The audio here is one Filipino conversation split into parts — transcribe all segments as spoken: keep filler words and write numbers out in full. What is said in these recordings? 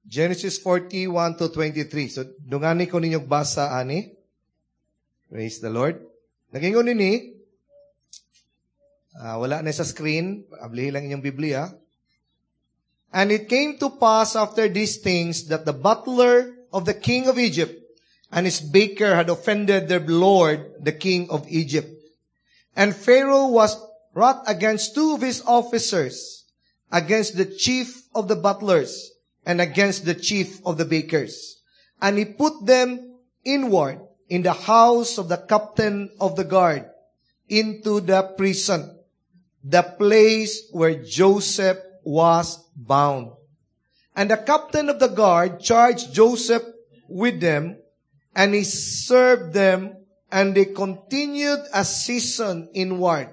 Genesis forty-one to twenty-three. So, dungani ko ninyong basa, ani. Praise the Lord. Nagingon nini, uh, wala na sa screen, ablihin lang inyong Biblia. And it came to pass after these things that the butler of the king of Egypt and his baker had offended their lord, the king of Egypt. And Pharaoh was wroth against two of his officers, against the chief of the butlers, and against the chief of the bakers. And he put them inward in the house of the captain of the guard, into the prison, the place where Joseph was bound. And the captain of the guard charged Joseph with them, and he served them, and they continued a season inward.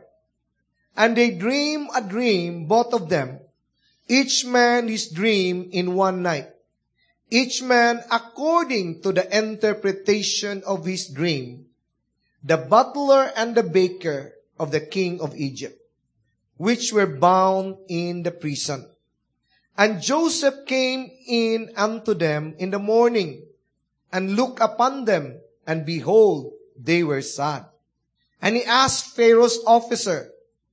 And they dreamed a dream, both of them, each man his dream in one night, each man according to the interpretation of his dream, the butler and the baker of the king of Egypt, which were bound in the prison. And Joseph came in unto them in the morning, and looked upon them, and behold, they were sad. And he asked Pharaoh's officer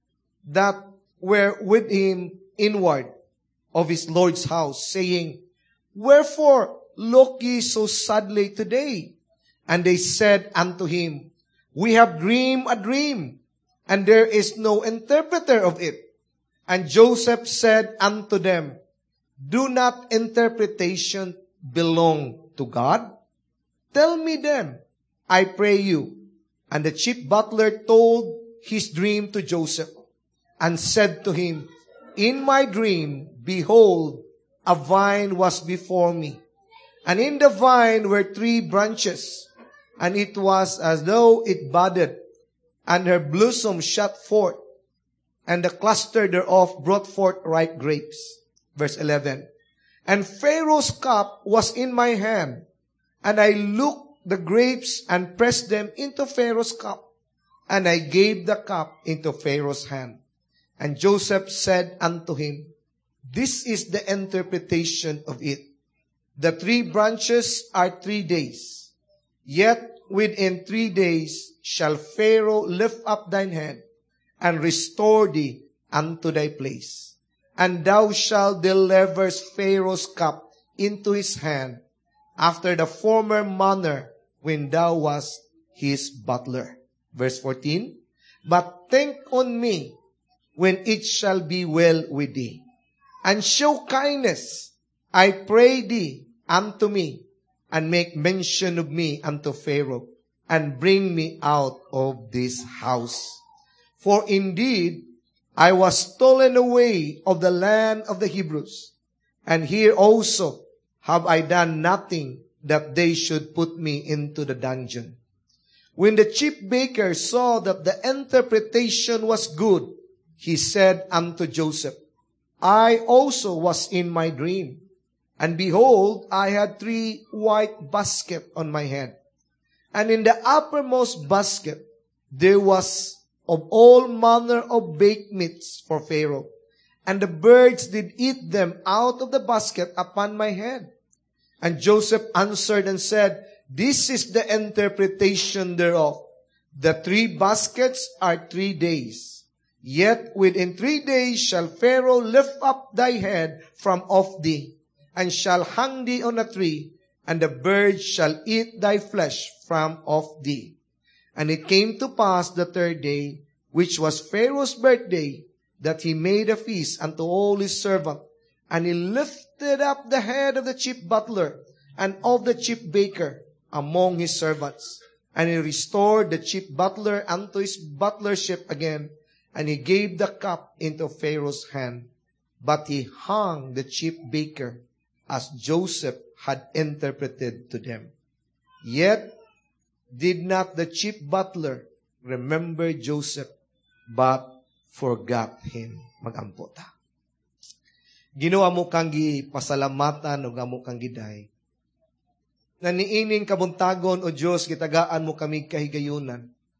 that were with him inward of his Lord's house, saying, Wherefore look ye so sadly today? And they said unto him, We have dreamed a dream, and there is no interpreter of it. And Joseph said unto them, Do not interpretation belong to God? Tell me then, I pray you. And the chief butler told his dream to Joseph, and said to him, In my dream, behold, a vine was before me, and in the vine were three branches, and it was as though it budded, and her blossom shot forth, and the cluster thereof brought forth ripe grapes. Verse eleven. And Pharaoh's cup was in my hand, and I looked the grapes and pressed them into Pharaoh's cup, and I gave the cup into Pharaoh's hand. And Joseph said unto him, This is the interpretation of it. The three branches are three days. Yet within three days shall Pharaoh lift up thine head, and restore thee unto thy place. And thou shalt deliver Pharaoh's cup into his hand, after the former manner when thou wast his butler. Verse fourteen. But think on me when it shall be well with thee, and show kindness, I pray thee, unto me, and make mention of me unto Pharaoh, and bring me out of this house. For indeed, I was stolen away of the land of the Hebrews, and here also have I done nothing that they should put me into the dungeon. When the chief baker saw that the interpretation was good, he said unto Joseph, I also was in my dream, and behold, I had three white baskets on my head. And in the uppermost basket there was of all manner of baked meats for Pharaoh, and the birds did eat them out of the basket upon my head. And Joseph answered and said, This is the interpretation thereof. The three baskets are three days. Yet within three days shall Pharaoh lift up thy head from off thee, and shall hang thee on a tree, and the birds shall eat thy flesh from off thee. And it came to pass the third day, which was Pharaoh's birthday, that he made a feast unto all his servants. And he lifted up the head of the chief butler and of the chief baker among his servants. And he restored the chief butler unto his butlership again, and he gave the cup into Pharaoh's hand. But he hung the chief baker, as Joseph had interpreted to them. Yet did not the chief butler remember Joseph, but forgot him. Mag-ampo ta. Ginawa mo kang gipasalamatan o gamo kang giday. Na niining kabuntagon o Diyos, gitagaan mo kami kahigayunan.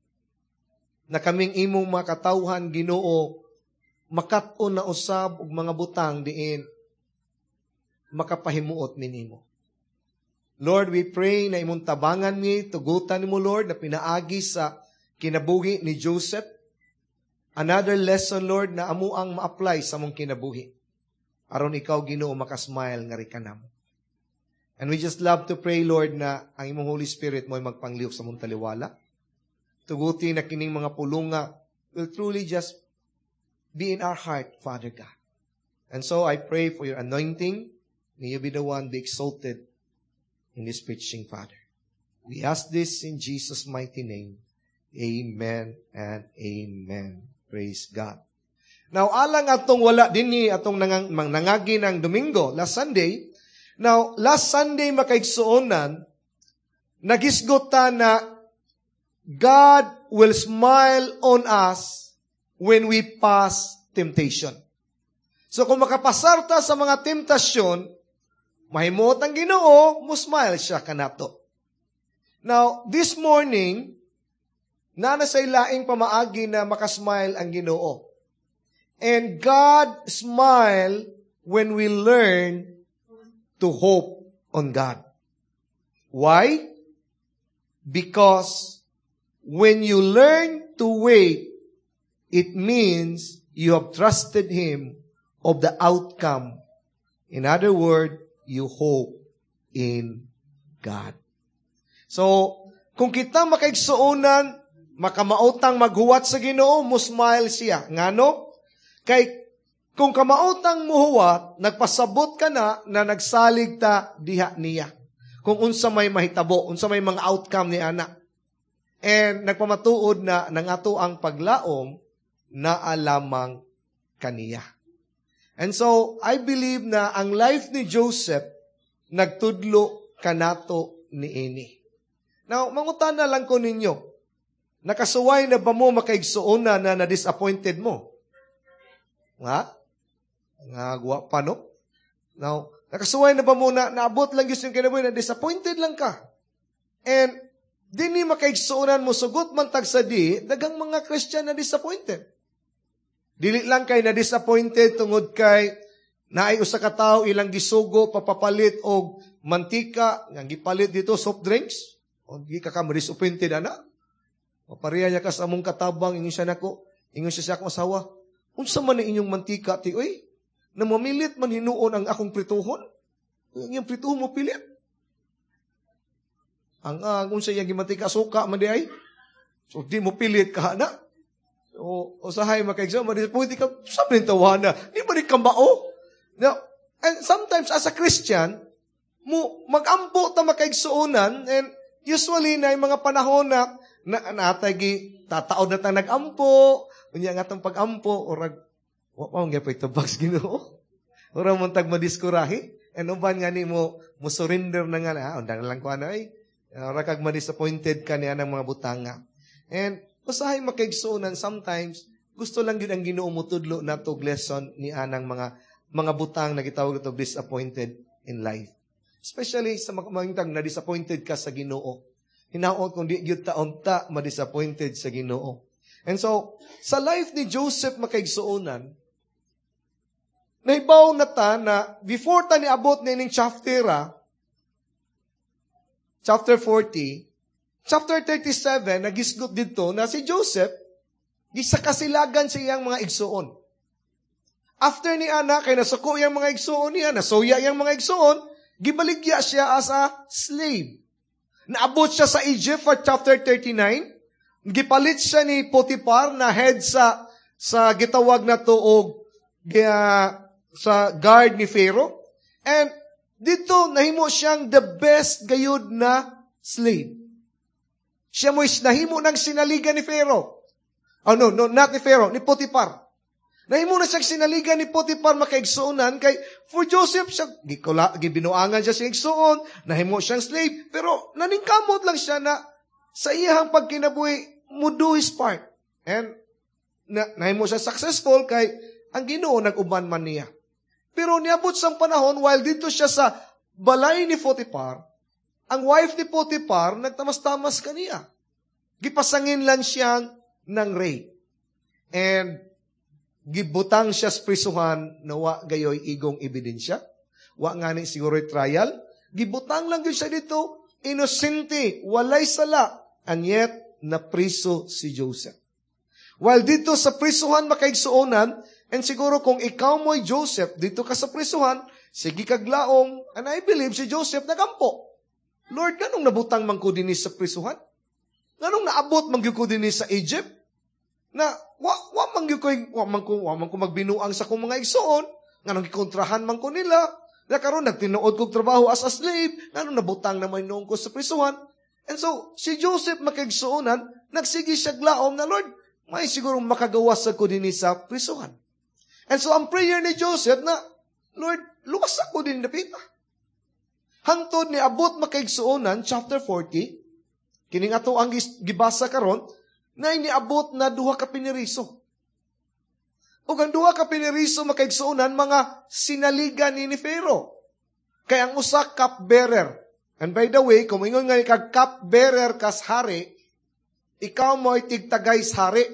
Na kaming imong makatawhan Ginoo, makat-on na usab og mga butang diin. makapahimuot ninimo. Lord, we pray na imong tabangan mi, tugutan mo, Lord, na pinaagi sa kinabuhi ni Joseph. Another lesson, Lord, na amo ang ma-apply sa mong kinabuhi. Aron ikaw, Ginoo, makasmile nga rin ka namo. And we just love to pray, Lord, na ang imong Holy Spirit mo ay magpanglihok sa mong taliwala. Tuguti na kining mga pulunga will truly just be in our heart, Father God. And so I pray for your anointing. May you be the one be exalted in this preaching, Father. We ask this in Jesus' mighty name. Amen and amen. Praise God. Now, alang atong wala din ni atong nangang, nangagi ng Domingo, last Sunday. Now, last Sunday makaigsuonan, nagisgot ta na God will smile on us when we pass temptation. So, kung makapasarta sa mga temptasyon, mahimot ang Ginoo, musmile siya kanato. Now, this morning, nana sa ilaing pamaagi na makasmile ang Ginoo. And God smile when we learn to hope on God. Why? Because when you learn to wait, it means you have trusted Him of the outcome. In other words, you hope in God. So, kung kita makaigsuonan, makamautang maghuwat sa Ginoo, musmile siya. Ngano? Kay kung kamautang muhuwat, nagpasabot ka na na nagsalig ta diha niya. Kung unsa may mahitabo, unsa may mga outcome ni ana. And nagpamatuod na nang ato ang paglaom na alamang kaniya. And so, I believe na ang life ni Joseph nagtudlo kanato ni ini. Now, mangutan na lang ko ninyo, nakasuway na ba mo makaigsuona na na-disappointed mo? Nga? Nga guwa pa, no? Now, nakasuway na ba mo na naabot lang yung kinabuhi na disappointed lang ka? And, di ni makaigsuonan mo, sugot man tag sa di, dagang mga Christian na disappointed. Dili lang kay na disappointed tungod kay naay usa ka tawo ilang gisugo papapalit og mantika nga gipalit dito soft drinks o gi ka ka disappointed ana o pareha niya ka sa among katabang ingon siya nako ingon siya sa akong asawa unsa man ni inyong mantika ti oy na mamilit man hinuon ang akong prituhon ang iyong prituhon mo pilit ang uh, unsa yang gimantika suka man di ay so di mo pilit ka na. O, o sahay makaigsaw, madisappointed ka, sabi ng tawana, di ba rin kambao? Now, and sometimes as a Christian, mo, mag-ampo ta makaigsuonan, and usually na yung mga panahon na, na natagi, tataod na ta nag-ampo, unya nga itong pag-ampo, orag, wapang nga pa ito bags Ginoo. Orag mong tag madiskurahi, and uban nga ni mo, mo surrender na nga na, ah, undang lang ko ano ay, orag kag madisappointed ka niya ng mga butanga. And, usahay makaigsuonan, sometimes, gusto lang din ang Ginoo mo tudlo na to lesson ni anang mga mga butang na gitawag ito disappointed in life. Especially sa mga na disappointed ka sa Ginoo. Hinaot kung di gyud taon ta ma-disappointed sa Ginoo. And so, sa life ni Joseph makaigsuonan, nahibaw na ta na before ta niabot na ining chapter, chapter forty, chapter thirty-seven, nagisgot dito na si Joseph, gisakasilagan sa iyang mga igsuon. After ni Ana, kay nasuko iyang mga igsuon niya, nasuya iyang mga igsuon, gibaligya siya as a slave. Naabot siya sa Egypt for chapter thirty-nine, gipalit siya ni Potiphar na head sa sa gitawag na tuog uh, sa guard ni Pharaoh. And dito, nahimo siyang the best gayud na slave. Siya mo'y nahimo ng sinaligan ni Pharaoh. Oh, no, no, not ni Pharaoh, ni Potiphar. Nahimo na siyang sinaligan ni Potiphar makaigsuonan kay for Joseph siya, gikula, gibinuangan siya sa igsuon, nahimo siyang slave, pero naningkamot lang siya na sa iyang pagkinabuhi, mo do his part. And na, nahimo siya successful kay ang Ginoo nag-uban man niya. Pero niabot sang panahon, while dito siya sa balay ni Potiphar, ang wife ni Potiphar, nagtamas-tamas kaniya. Gipasangin lang siyang ng rape. And gibutang siya sa prisuhan na wa gayoy igong ebidensya. Wa nga ni siguro trial. Gibutang lang yun siya dito. Inosente, walay sala. And yet, napriso si Joseph. While dito sa prisuhan makaigsuonan, and siguro kung ikaw mo'y Joseph, dito ka sa prisuhan, sige kaglaom, and I believe si Joseph nagampo. Lord, ganong nabutang man ko din sa prisuhan? Ganong naabot man ko din sa Egypt? Na, wa, wa man ko, wa man ko, wa man ko magbinuang sa kong mga igsuon, ganong gikontrahan man ko nila, na karon nagtinuod kong trabaho as a slave, ganong nabutang naman noong ko sa prisuhan. And so, si Joseph makaigsuonan, nagsigi siya glaom na, Lord, may siguro makagawas ako din sa prisuhan. And so, ang prayer ni Joseph na, Lord, luwas ako din napita. Hangtod ni abot makaigsuonan, chapter forty, kining ato ang gibasa karon, na iniabot na duha ka piniriso. O ang duha ka piniriso makaigsuonan, mga sinaligan ni Pharaoh. Kaya ang usa cupbearer. And by the way, kung ingon nga kag cupbearer kas hari, ikaw mo ay tigtagay sa hari.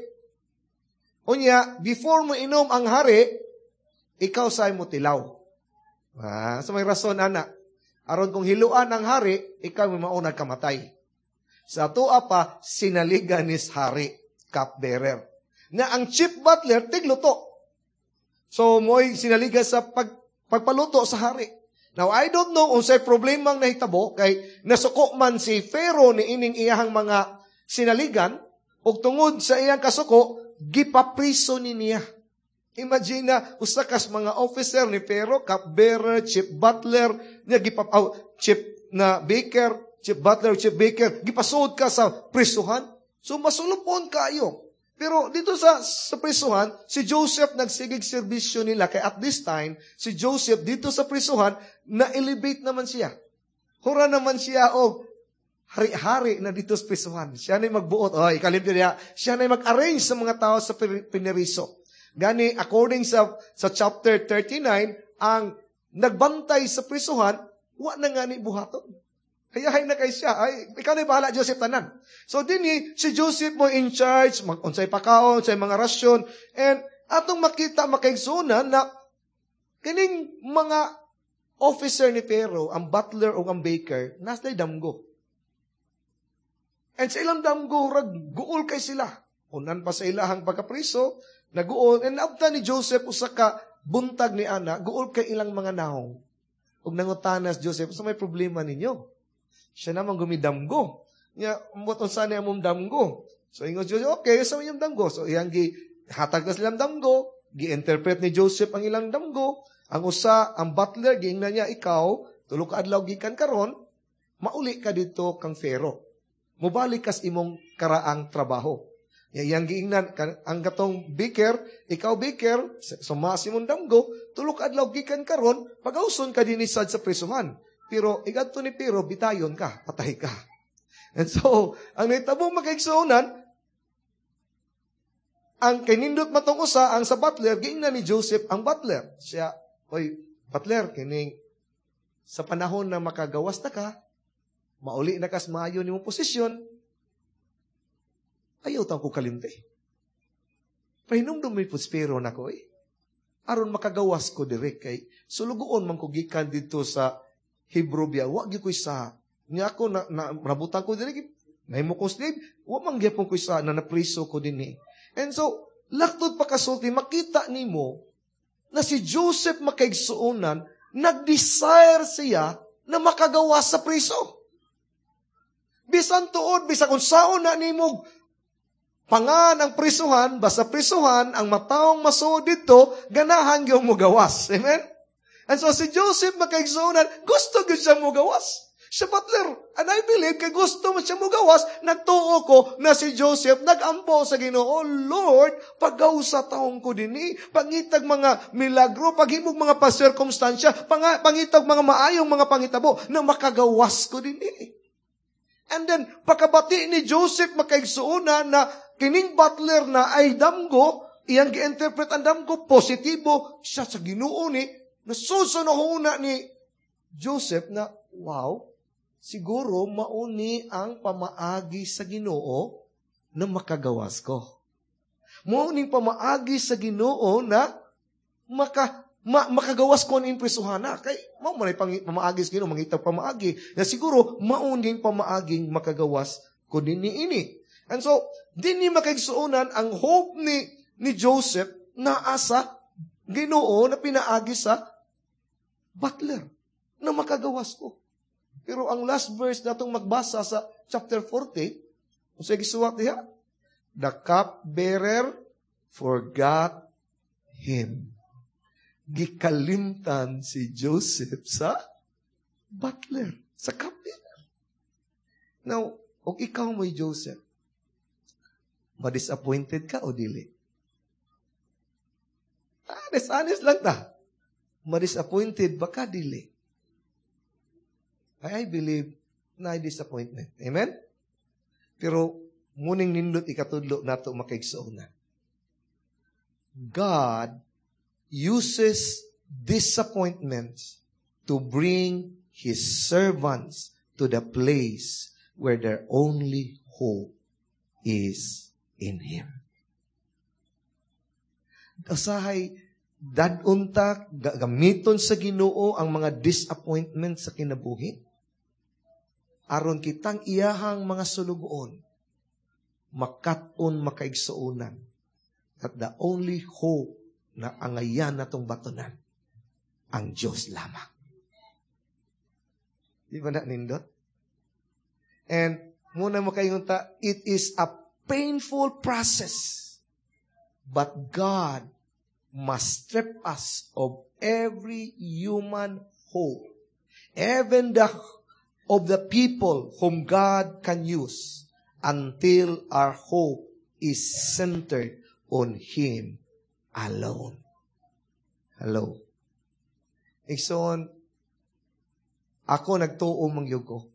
Unya, before mo inom ang hari, ikaw sa'y mo tilaw. Ah, so may rason, ana. Aron kung hiluan ang hari, ikaw may maunag kamatay. Sa tuwa pa, sinaligan ni hari, cupbearer. Na ang chief butler, tigluto. So, mo'y sinaligan sa pag, pagpaluto sa hari. Now, I don't know kung sa'y problemang nahitabo, kay nasuko man si Pharaoh ni ining iyahang mga sinaligan, o tungod sa iyang kasuko, gipapriso ni niya. Imagine na, usakas mga officer ni Pharaoh, cupbearer, chief butler, niya gipap, oh, chief na baker, chief butler, chief baker, gipasod ka sa prisuhan. So, masulupon kayo. Pero dito sa, sa prisuhan, si Joseph nagsigig serbisyo nila, kaya at this time, si Joseph dito sa prisuhan, na-elevate naman siya. Hura naman siya, oh, hari-hari na dito sa prisuhan. Siya na magbuot. Oh, ikalimpi niya. Siya na mag-arrange sa mga tao sa pineriso. Gani, according sa, sa chapter thirty-nine, ang nagbantay sa prisuhan, wa na nga ni buhaton. Hayahay na kay siya. Ay, ikaw na bahala, Joseph, tanan. So, din si Joseph mo in charge, mag-unsay pakaon, unsay mga rasyon, and atong makita, makaigsunan na kining mga officer ni Pharaoh, ang butler o ang baker, nasa'y damgo. And sa ilang damgo, guol kay sila. Unan pa sa ilahang pagkapriso, naguol. And after ni Joseph, usa ka buntag ni Ana, guol kay ilang mga naong. Ug nangutanas Joseph, so may problema ninyo. Siya naman gumidamgo. Nya, umbuton sana yung damgo. So ingon Joseph, okay, sa inyong damgo. So iyang gi, hatag na silang damgo, gi-interpret ni Joseph ang ilang damgo. Ang usa, ang butler, giingnan niya, ikaw, tulo ka adlaw gikan karon, mauli ka dito kang Pharaoh. Mubalik kas imong karaang trabaho. Yang giingnan, ang gatong baker, ikaw baker, sumas imong damgo, tulok adlaw gikan karon, pag-auson ka dinisad sa prisuhan. Pero igadto ni Pharaoh, bitayon ka, patay ka. And so, ang naitabong makaigsuonan, ang kinindot matong usa, ang sa butler, giingnan ni Joseph ang butler. Siya, oy, butler, kining sa panahon na makagawas na ka, mauli na kas maayo ni mong posisyon, ayaw taong ko kalimte. Pahinumdum may puspero na ko eh. Aron makagawas ko direk kay sulugoon man ko gikan dito sa Hebrobia. Wag ko isa. Nga ako na, na rabutan ko direk. Nahimo ko slave. Wag man gyapon ko isa na napriso ko din eh. And so, laktod pa kasulti, makita nimo na si Joseph makaigsuonan, nag-desire siya na makagawas sa priso. Bisan tuod, bisan kung saon na nimog pangan ang prisuhan, basta prisuhan, ang mataong maso dito, ganahan yung mugawas. Amen? And so si Joseph makaigsuonan, gusto gyud siya mugawas. Siya butler, and I believe, kay gusto mo siya mugawas, nagtuo ko na si Joseph nagampo sa Ginoo, Lord, pagaw sa taong ko dini, pangitag mga milagro, paghimog mga pasirkumstansya, pangitag mga maayong mga pangitabo, na makagawas ko dini. And then, pagkabati ni Joseph makaigsuonan na kining butler na ay damgo, iyang gi-interpret ang damgo, positibo, siya sa Ginoo ni, nasusunahuna ni Joseph na, wow, siguro mauni ang pamaagi sa Ginoo na makagawas ko. Mauning pamaagi sa Ginoo na maka, ma makagawas ko ang impresuhana. Kay, mo man ay pamaagis gino, mangitag pamaagi. Na siguro, mauning pamaaging makagawas ko din ni ini. And so, din ni makaigsuunan ang hope ni, ni Joseph na asa Ginoo na pinaagi sa butler na makagawas ko. Pero ang last verse na itong magbasa sa chapter forty, kung sa gisuwat diha, the cupbearer forgot him. Gikalimtan si Joseph sa butler, sa cupbearer. Now, o ikaw mo'y Joseph, ma-disappointed ka o dili? Honest, honest lang ta. Ma-disappointed ba ka dili? I believe na disappointment. Amen? Pero, muning nindot ikatudlo nato makaigsuunan. God uses disappointments to bring His servants to the place where their only hope is in Him. Usahay, dadunta, gamiton sa Ginoo ang mga disappointment sa kinabuhi. Aron kitang iyahang mga sulugoon, makaton makaigsuunan, that the only hope na angayan natong batonan, ang Diyos lamang. Di ba na nindot? And muna mo kayong ta, it is a painful process. But God must strip us of every human hope, even the of the people whom God can use, until our hope is centered on Him alone. Hello. Ikson, ako nagtuo mangyugo.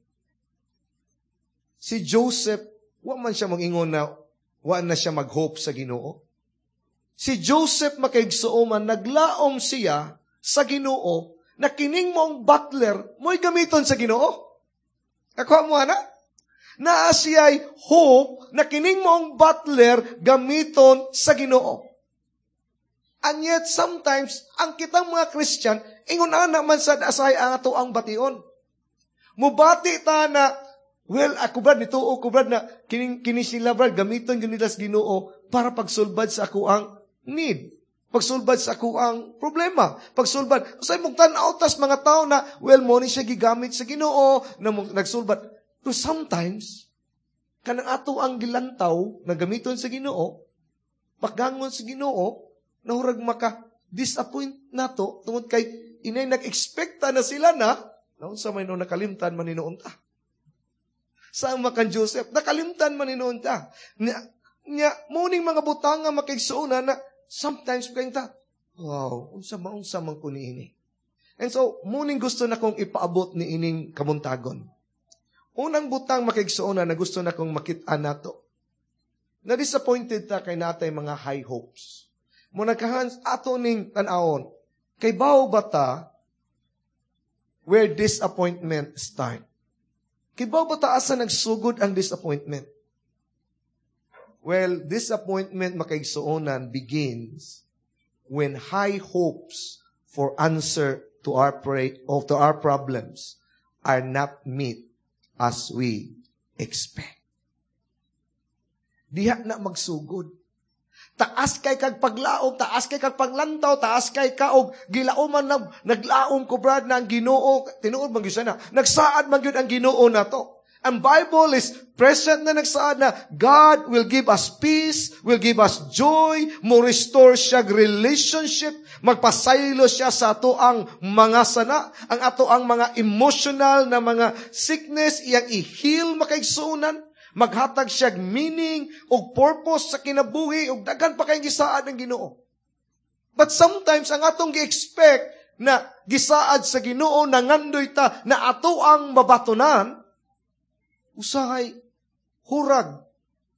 Si Joseph, wa man siya mag-ingon na, wa na siya mag-hope sa Ginoo. Si Joseph makaigsuoman, naglaom siya sa Ginoo, na kining mong butler, mo'y gamiton sa Ginoo. Ako mo na? Na siya'y hope, na kining mong butler, gamiton sa Ginoo. And yet, sometimes, ang kitang mga Christian, ingon na naman sa asay ang ato ang bation. Mubati ta na, well, ako brad, nituo ko brad na, kining, kining sila brad, gamiton yun nila sa Ginoo, para pagsulbad sa ako ang need. Pagsulbad sa ako ang problema. Pagsulbad. Kasi mong tanaw tas mga tao na, well, mo ni siya gigamit sa Ginoo, na mong nagsulbad. Pero sometimes, kanang ato ang gilantaw, na gamiton sa Ginoo, paggangon sa Ginoo, nahurag maka-disappoint nato, tungod kay, inay nag-expecta na sila na, naon sa may no nakalimtan maninoon ta. Sa makan Joseph, nakalimtan maninoon ta. Nya, nya, muning mga butang nga makaigsuuna na, sometimes kayong ta, wow, unsa maunsa man ko ni ini. And so, muning gusto na kong ipaabot ni ining kamuntagon. Unang butang makaigsuuna na gusto na kong makita nato. Na-disappointed ta kay natay mga high hopes. Muna kahans ato ning tanawon, kay bao bata where disappointment start. Kay bao bata asa nagsugod ang disappointment. Well, disappointment makaigsuonan begins when high hopes for answer to our pray or to our problems are not met as we expect. Diha na magsugod. Taas kay kag paglaom, taas kay kag paglantaw, taas kay kaog gilaoman na naglaom ko brad na ang Ginoo, tinuod man gyud na. Nagsaad man gyud ang Ginoo nato. Ang Bible is present na nagsaad na God will give us peace, will give us joy, mo restore siya relationship, magpasaylo siya sa ato ang mga sana, ang ato ang mga emotional na mga sickness, iyang i-heal makaigsuunan, maghatag siya meaning o purpose sa kinabuhi o daghan pa kayong gisaad ng Ginoo. But sometimes, ang atong gi-expect na gisaad sa Ginoo na ngandoy ta na ato ang mabatunan, usahay, hurag,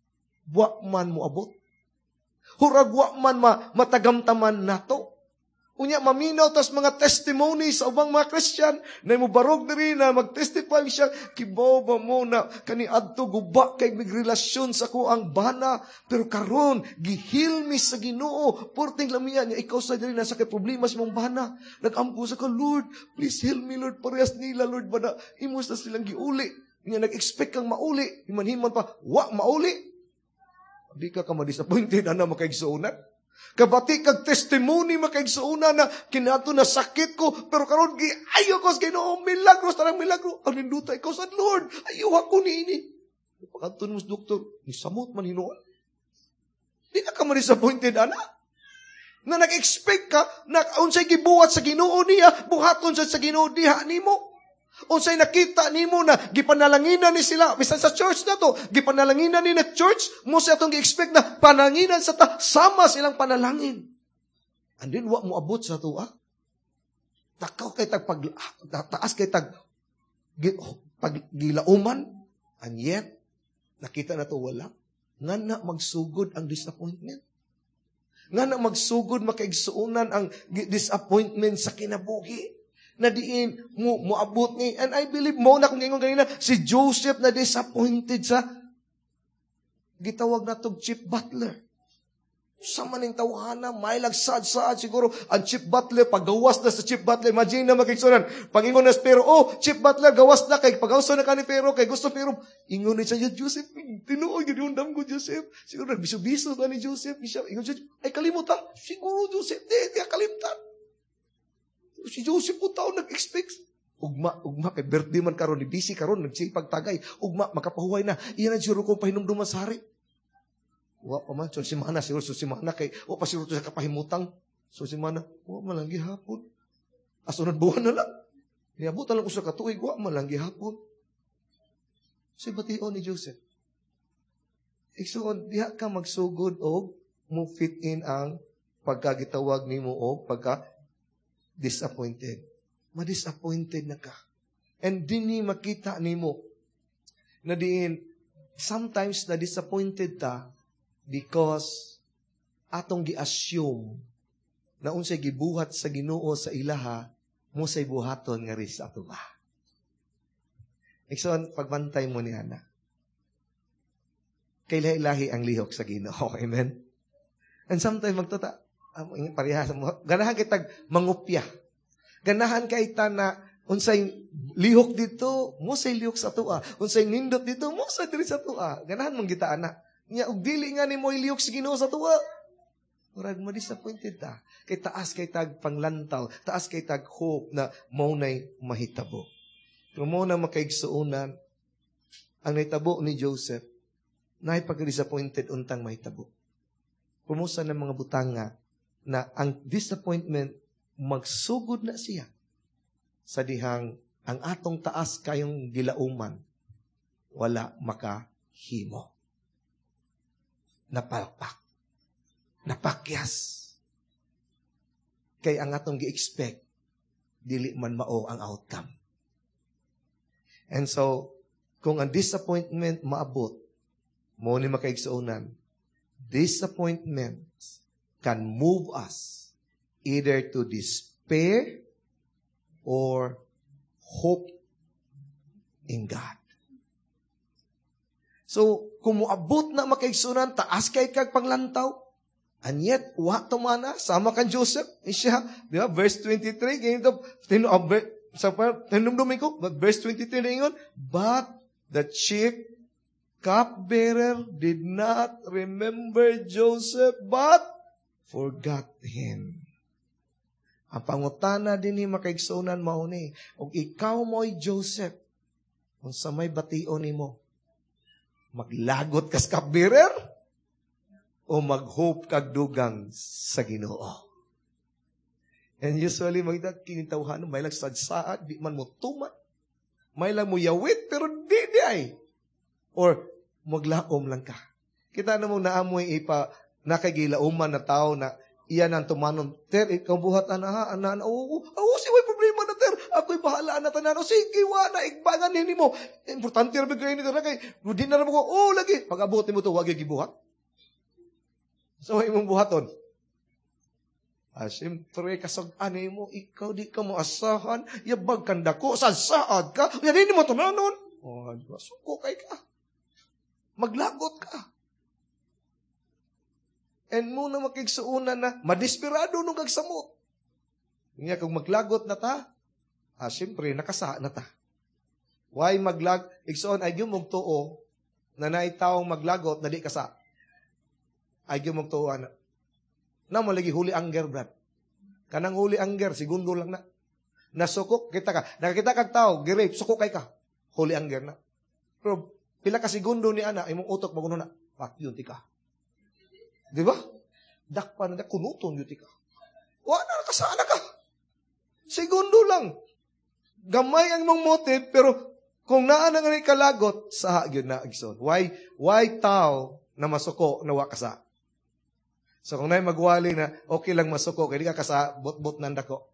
wa man mo abot. Hurag wa man ma, matagamtaman nato. Unya, maminaw, tas mga testimony sa ubang mga Christian, na mo barog na rin, na mag-testify siya, kibaw ba mo na kaniadto guba kay migrelasyon sa ko ang bana, pero karon gihilmi sa Ginoo, porting lamiya niya, ikaw sa diri na sa kay problema sa mong bana, nag-ampo sa ka, Lord, please heal me, Lord, parehas nila, Lord, ba na, imos na silang giuli, niya nag-expect kang mauli, himan-himan pa, wa, mauli, di ka ka ma-disappointed, ana makaigsuunan. Kabati kag testimony makaigsuuna na kinato na sakit ko, pero karon gi ayo ko sa Ginoo, milagros tarang milagro. Ang ninduta ikaw sa Lord, ayo ako niini. Pagkatun mo sa doktor, ni samot man Hinuon. Di ka ka ma-disappointed, ana. Na nag-expect ka, na unsay gibuhat sa Ginoo niya, buhaton sa sa Ginoo diha nimo. Unsay nakita nimo na gipanalanginan ni sila, bisan sa church na to, gipanalanginan ni na church, mo sa atong gi-expect na pananginan sa ta, sama silang panalangin. And then, wa mo abot sa to, ah? Takaw kay tag pag, taas kay tag, paggilauman, and yet, nakita na to wala. Nga na magsugod ang disappointment. Nga na magsugod makaigsuunan ang disappointment sa kinabuhi. Na diin mo moabot ni, and I believe mo na kung ingon kanina si Joseph na disappointed sa gitawag na tog chief butler. Sa maning tawhana, may lagsad-sad siguro ang chief butler paggawas na sa chief butler, imagine na makigsunan pangingon na pero oh chief butler gawas na kay pagawas na kani pero kay gusto pero ingon ni sa Joseph, tinuod gyud undam ko Joseph, siguro nagbiso-biso na ni Joseph, siya ingon siya ay kalimot ta, siguro Joseph di di kalimtan. Si Joseph po tao nag-expect. Ugma, ugma, kay birthday man karon ni busy karon nagsipag tagay. Ugma, makapahuway na. Iyan na siguro kong pahinumduman sa hari. Wa pa man, so si Mana, siguro so si Mana kay, o pa siguro sa kapahimutang. So si Mana, wa malanggi hapon. Asunod buwan na lang. Niabutan lang ko sa katuig, wa malanggi hapon. Si bation ni Joseph. Iksuon, diha ka magsugod o mo fit in ang pagkagitawag ni mo o pagka disappointed. Ma-disappointed na ka. And dini makita nimo na diin sometimes na disappointed ta because atong gi-assume na unsay gibuhat sa Ginoo sa ilaha mo say buhaton nga ris ato ba. Ikson pagbantay mo ni ana. Kay lahi-lahi ang lihok sa Ginoo. Amen. And sometimes magtata ang parehas mo. Ganahan kitag mangupya. Ganahan kay ta na unsay lihok dito, mo say lihok sa tua. Unsay nindot dito, mo sa diri sa tua. Ganahan mong gitaan na. Nya ug dili nga nimo ilihok sa Ginoo sa tua. Murag mo disappointed ta. Kay taas kay tag panglantaw, taas kay tag hope na mao nay mahitabo. Kung mo na makaigsuunan ang nahitabo ni Joseph, naay pag-disappointed untang mahitabo. Kumusta ng mga butanga na ang disappointment magsugod na siya sa dihang ang atong taas kayong gilauman wala makahimo. Napalpak. Napakyas. Kay ang atong gi-expect dili man mao ang outcome. And so, kung ang disappointment maabot, mo ni makaigsuunan, disappointments can move us either to despair or hope in God. So, kung moabot na makaigsunan, taas kay kag panglantaw, and yet, wa tumana, sama kan Joseph, siya, di ba, verse twenty-three, ganito, tinu, uh, sa tinumdumin ko, but verse twenty-three na ingon, but the chief cupbearer did not remember Joseph, but forgot him. Ang pangutana din ni makaigsunan mao ni, ug ikaw mo'y Joseph, kung sa may bation nimo, maglagot kas cupbearer o mag-hope kag dugang sa Ginoo. And usually magda kinitawhan may lang sadsaad, di man mo tuman. May lang mo yawit pero di di ay. Or maglaom lang ka. Kita na mo naamoy ipa nakagilauman na tao na iyan ang tumanon. Ter, ikaw buhat ana, ana, ana, oo, oo, si may problema na, ter. Ako'y bahala na tanan. O, sige, wala, igbangan nini mo. Importante na bigay nito na kay, di na naman ko, oo, lagi. Pag-abutin mo ito, wag yung gibuhat. So, imong buhaton. Ah, siyempre, kasag-anay mo, ikaw di ka maasahan, yabag kanda ko, sasaad ka, yan hindi mo tumanon. Oh, masuko kay ka. Maglagot ka. And muna makigsuunan na, madesperado nung kagsamot. Nga kung maglagot na ta, ah, siyempre, nakasa na ta. Why maglag? Igsoon, ay gyumog tuo, na naitaong maglagot, na di kasa. Ay gyumog tuo, na. Na mo lagi huli angger, brad. Kanang huli angger, segundo lang na. Nasukok, kita ka. Nakakita kag tao, girape, sukok kay ka. Huli angger na. Pero, pila ka segundo ni ana, imong utok maguno na. Pak, yun, tika. Di ba? Dakpa na, kunuton yun, tika. Wala, nakasana ka. Segundo lang. Gamay ang mong motive, pero kung naan nga ni kalagot, sa yun na, igsoon. Why, why tao na masuko na wakasa? So kung na'y magwali na, okay lang masuko, kaya di ka kasa, bot-bot nanda ko.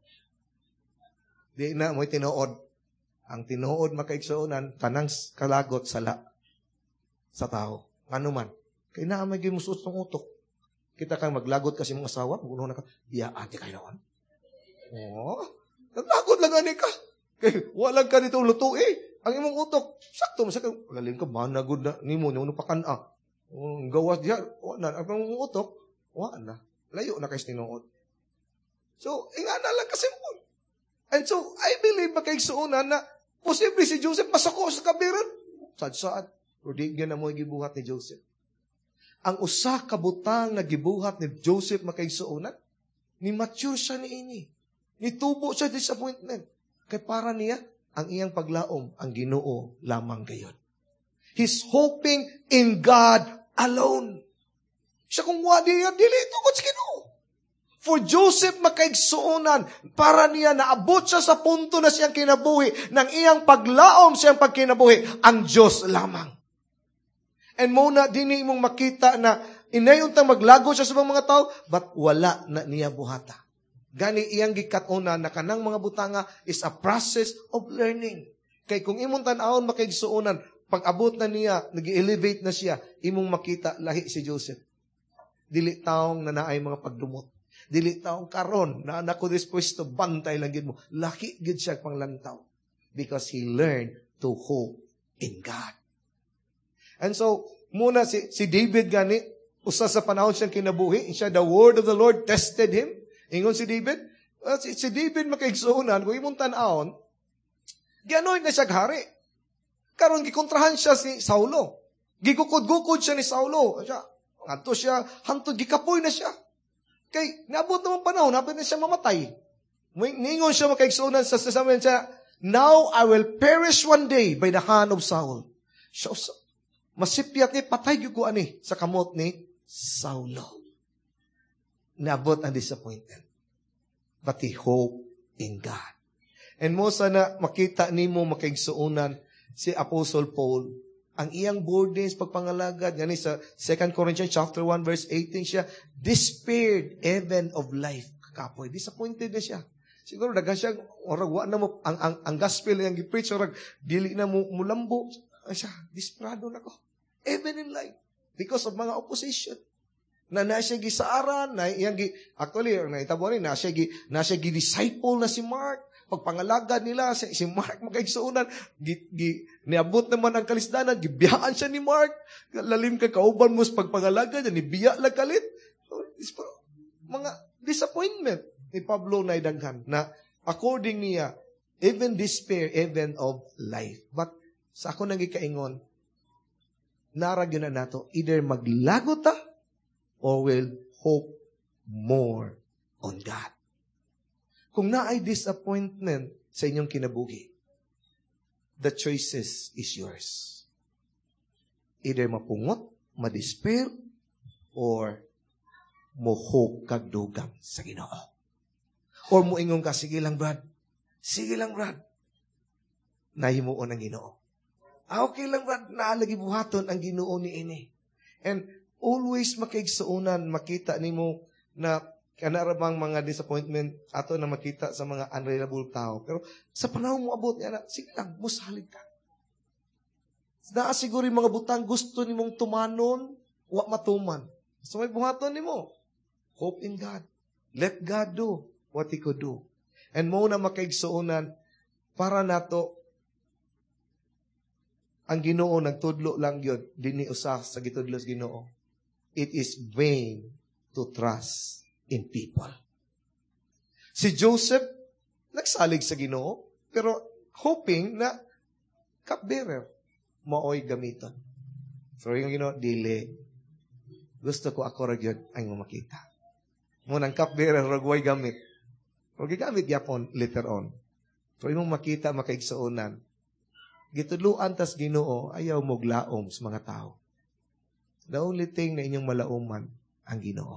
Di na, mo'y tinuod. Ang tinuod makaigsoonan, kanang kalagot sala sa tao. Ano man. Kaya na, may gimusuot ng utok. Kita kang maglagot kasi mong asawa, magulo na ka, biyaan, di kayo naman. Oh, naglagot lang ani ka. Kaya walang ka nito luto eh. Ang imong utok, sakto, masakit. Galing ka, managod na, ni mo, nung napakana. Ang gawas diya, wala na. Ang imong utok, wala na. Layo na kayo tinuod. So, ingana lang kasi mo. And so, I believe makaigsuunan na posible si Joseph masako sa kabiran. Sad-sad. Rodigyan na mo gibuhat ni Joseph. Ang usa kabutang na gibuhat ni Joseph makaigsuunan, ni mature siya ni ini. Nitubo siya disappointment. Kay para niya, ang iyang paglaom, ang Ginoo lamang gayon. He's hoping in God alone. Siya kung wadi niya, dili tungkol sa Ginoo. For Joseph makaigsuunan, para niya naabot siya sa punto na siyang kinabuhi, ng iyang paglaom siyang pagkinabuhi, ang Diyos lamang. And muna, dini mong makita na inayuntang maglago siya sa mga tao, but wala na niya buhata. Gani iyang gikatuna na kanang mga butanga is a process of learning. Kay kung imong tan-awon makaigsuunan, pag-abot na niya, nag-elevate na siya, imong makita lahi si Joseph. Dili taong na naay mga pagdumot. Dili taong karon na nako dispuesto bantay lang gid mo. Laki gid siya panglantaw because he learned to hope in God. And so, muna si, si David gani, usa sa panahon siyang kinabuhi, siya, the word of the Lord tested him. Ingon si David, uh, si, si David makaigsuunan, kung imong tan-aon, gianoy na siya hari. Karon gikontrahan siya si Saulo. Gigukod-gukod siya ni Saulo. Siya, ngadto siya, hantod gikapoy na siya. Kay, naabot naman panahon, napit na siya mamatay. Ningon siya makaigsuunan sa sasabihin siya, now I will perish one day by the hand of Saul. Siya, masipyat ni, patay ko ani sa kamot ni Saulo. Naabot ang disappointment. But he hope in God. And mo sana makita ni mo makaigsuunan si Apostle Paul, ang iyang burdens, pagpangalagad, yan sa Second Corinthians chapter one verse eighteen siya, despaired even of life. Kakapoy, disappointed na siya. Siguro dagan siya, orag, wa na mo, ang, ang, ang gospel yung gipreach, orag, dili na mo mulambo. Ay siya, disprado na ko. Even in life. Because of mga opposition. Na na siya gisaaran, na iyang gi, actually, naitabo rin, na siya gi, na siya gi-disciple na si Mark. Pagpangalagad nila, si, si Mark magkaigsuunan, gi, gi, niabot naman ang kalisdanan, gibiyaan siya ni Mark. Lalim ka kauban mo sa pagpangalagad, nibiya lang kalit. So, mga disappointment ni Pablo na idaghan, na according niya, even despair, even of life. But, sa ako nang ikaingon, naragyan na nato, either maglago ta, or will hope more on God. Kung naay disappointment sa inyong kinabuhi, the choices is yours. Either mapungot, madespair, or mo-hope kag dugang sa Ginoo. Or moingon ka, sige lang Brad, sige lang Brad, nahimuon ang Ginoo. Ah, okay lang Brad, naalagi buhaton ang Ginoo ni ini. And always makaigsuunan, makita nimo na kanarabang mga disappointment ato na makita sa mga unreliable tao. Pero sa panahon mo abot niya na, sige lang, musalig ka. Naasiguro yung mga butang gusto nimong tumanon, wa matuman. So may buhaton nimo. Hope in God. Let God do what He could do. And mo na makaigsuunan, para nato, ang Ginoo nagtudlo lang yun, dini usah sa gitudlo sa Ginoo. It is vain to trust in people. Si Joseph, nagsalig sa Ginoo, pero hoping na cupbearer, maoy gamiton. So yung Ginoo, dili. Gusto ko ako rin ay makita. Munang cupbearer, ragway gamit. O gigamit yapon later on. So yung makita, makaigsuunan. Gitudluan tas Ginoo, ayaw mo glaom sa mga tao. The only thing na inyong malauman, ang Ginoo.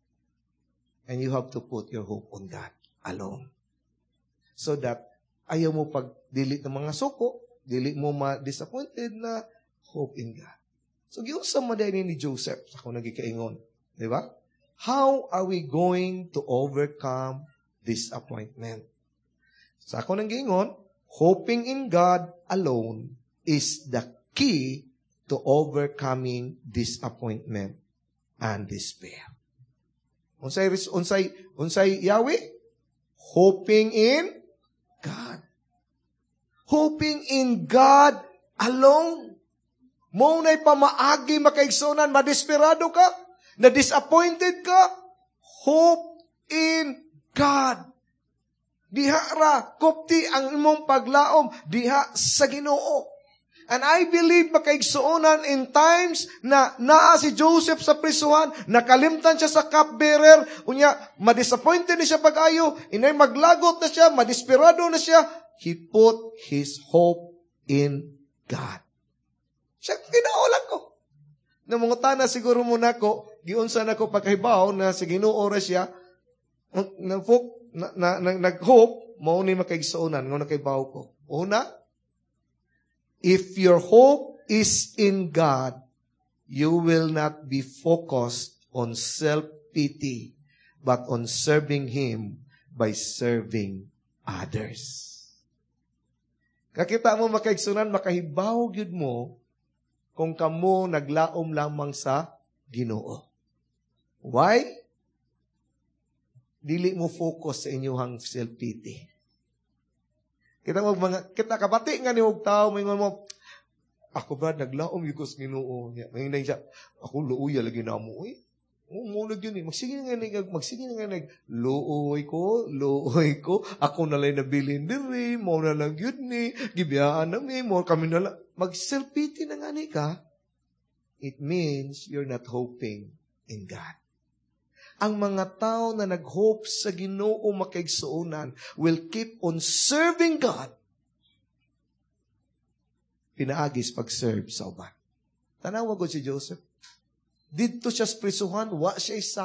And you have to put your hope on God alone. So that, ayaw mo pag-delete ng mga suko, dili mo ma-disappointed na hope in God. So, giusam mo din ni Joseph, sa kung nagkikaingon. Di ba? How are we going to overcome disappointment? Sa ako nang giingon, hoping in God alone is the key to overcoming disappointment and despair. Unsay unsay unsay Yahweh? Hoping in God. Hoping in God alone. Mo na'y pamaagi makaigsunan, madesperado ka, na disappointed ka, hope in God. Diha ra, kupti ang imong paglaom, diha sa Ginoo. And I believe makaigsuonan in times na naa si Joseph sa prisuhan, nakalimtan siya sa cupbearer, unya, madisappointed na siya pag-ayo, inay maglagot na siya, madesperado na siya, he put his hope in God. Siya, kinaulan ko. Namungutana siguro muna ko, giunsa na ko pagkahibaw na sa Ginoo ra siya, nag-hope, na, na, na, nag-hope, mauni makaigsuonan, nga nakahibaw ko. Una, if your hope is in God, you will not be focused on self-pity, but on serving Him by serving others. Kakita mo makaigsunan, makahibaw gyud mo, kung kamo naglaom lamang sa Ginoo. Why? Dili mo focus sa inyong self-pity. Kita mo mga kita kabati nga ni og tawo mingon mo, ako ba naglaom gyud ko sa Ginoo niya. Mahinay siya, ako luuya lagi na mo. Uy, oh, mo lagi ni magsige nga ni magsige nga nag luoy ko, luoy ko. Ako na lang nabilin diri, mo na lang gyud ni gibiyaan na mi, mo kami na lang mag-self-pity na nga ni ka. It means you're not hoping in God. Ang mga tao na nag-hope sa Ginoo makaigsuonan will keep on serving God. Pinaagis pag-serve sa uban. Tanawa ko si Joseph. Dito siya sa prisuhan, wa siya isa.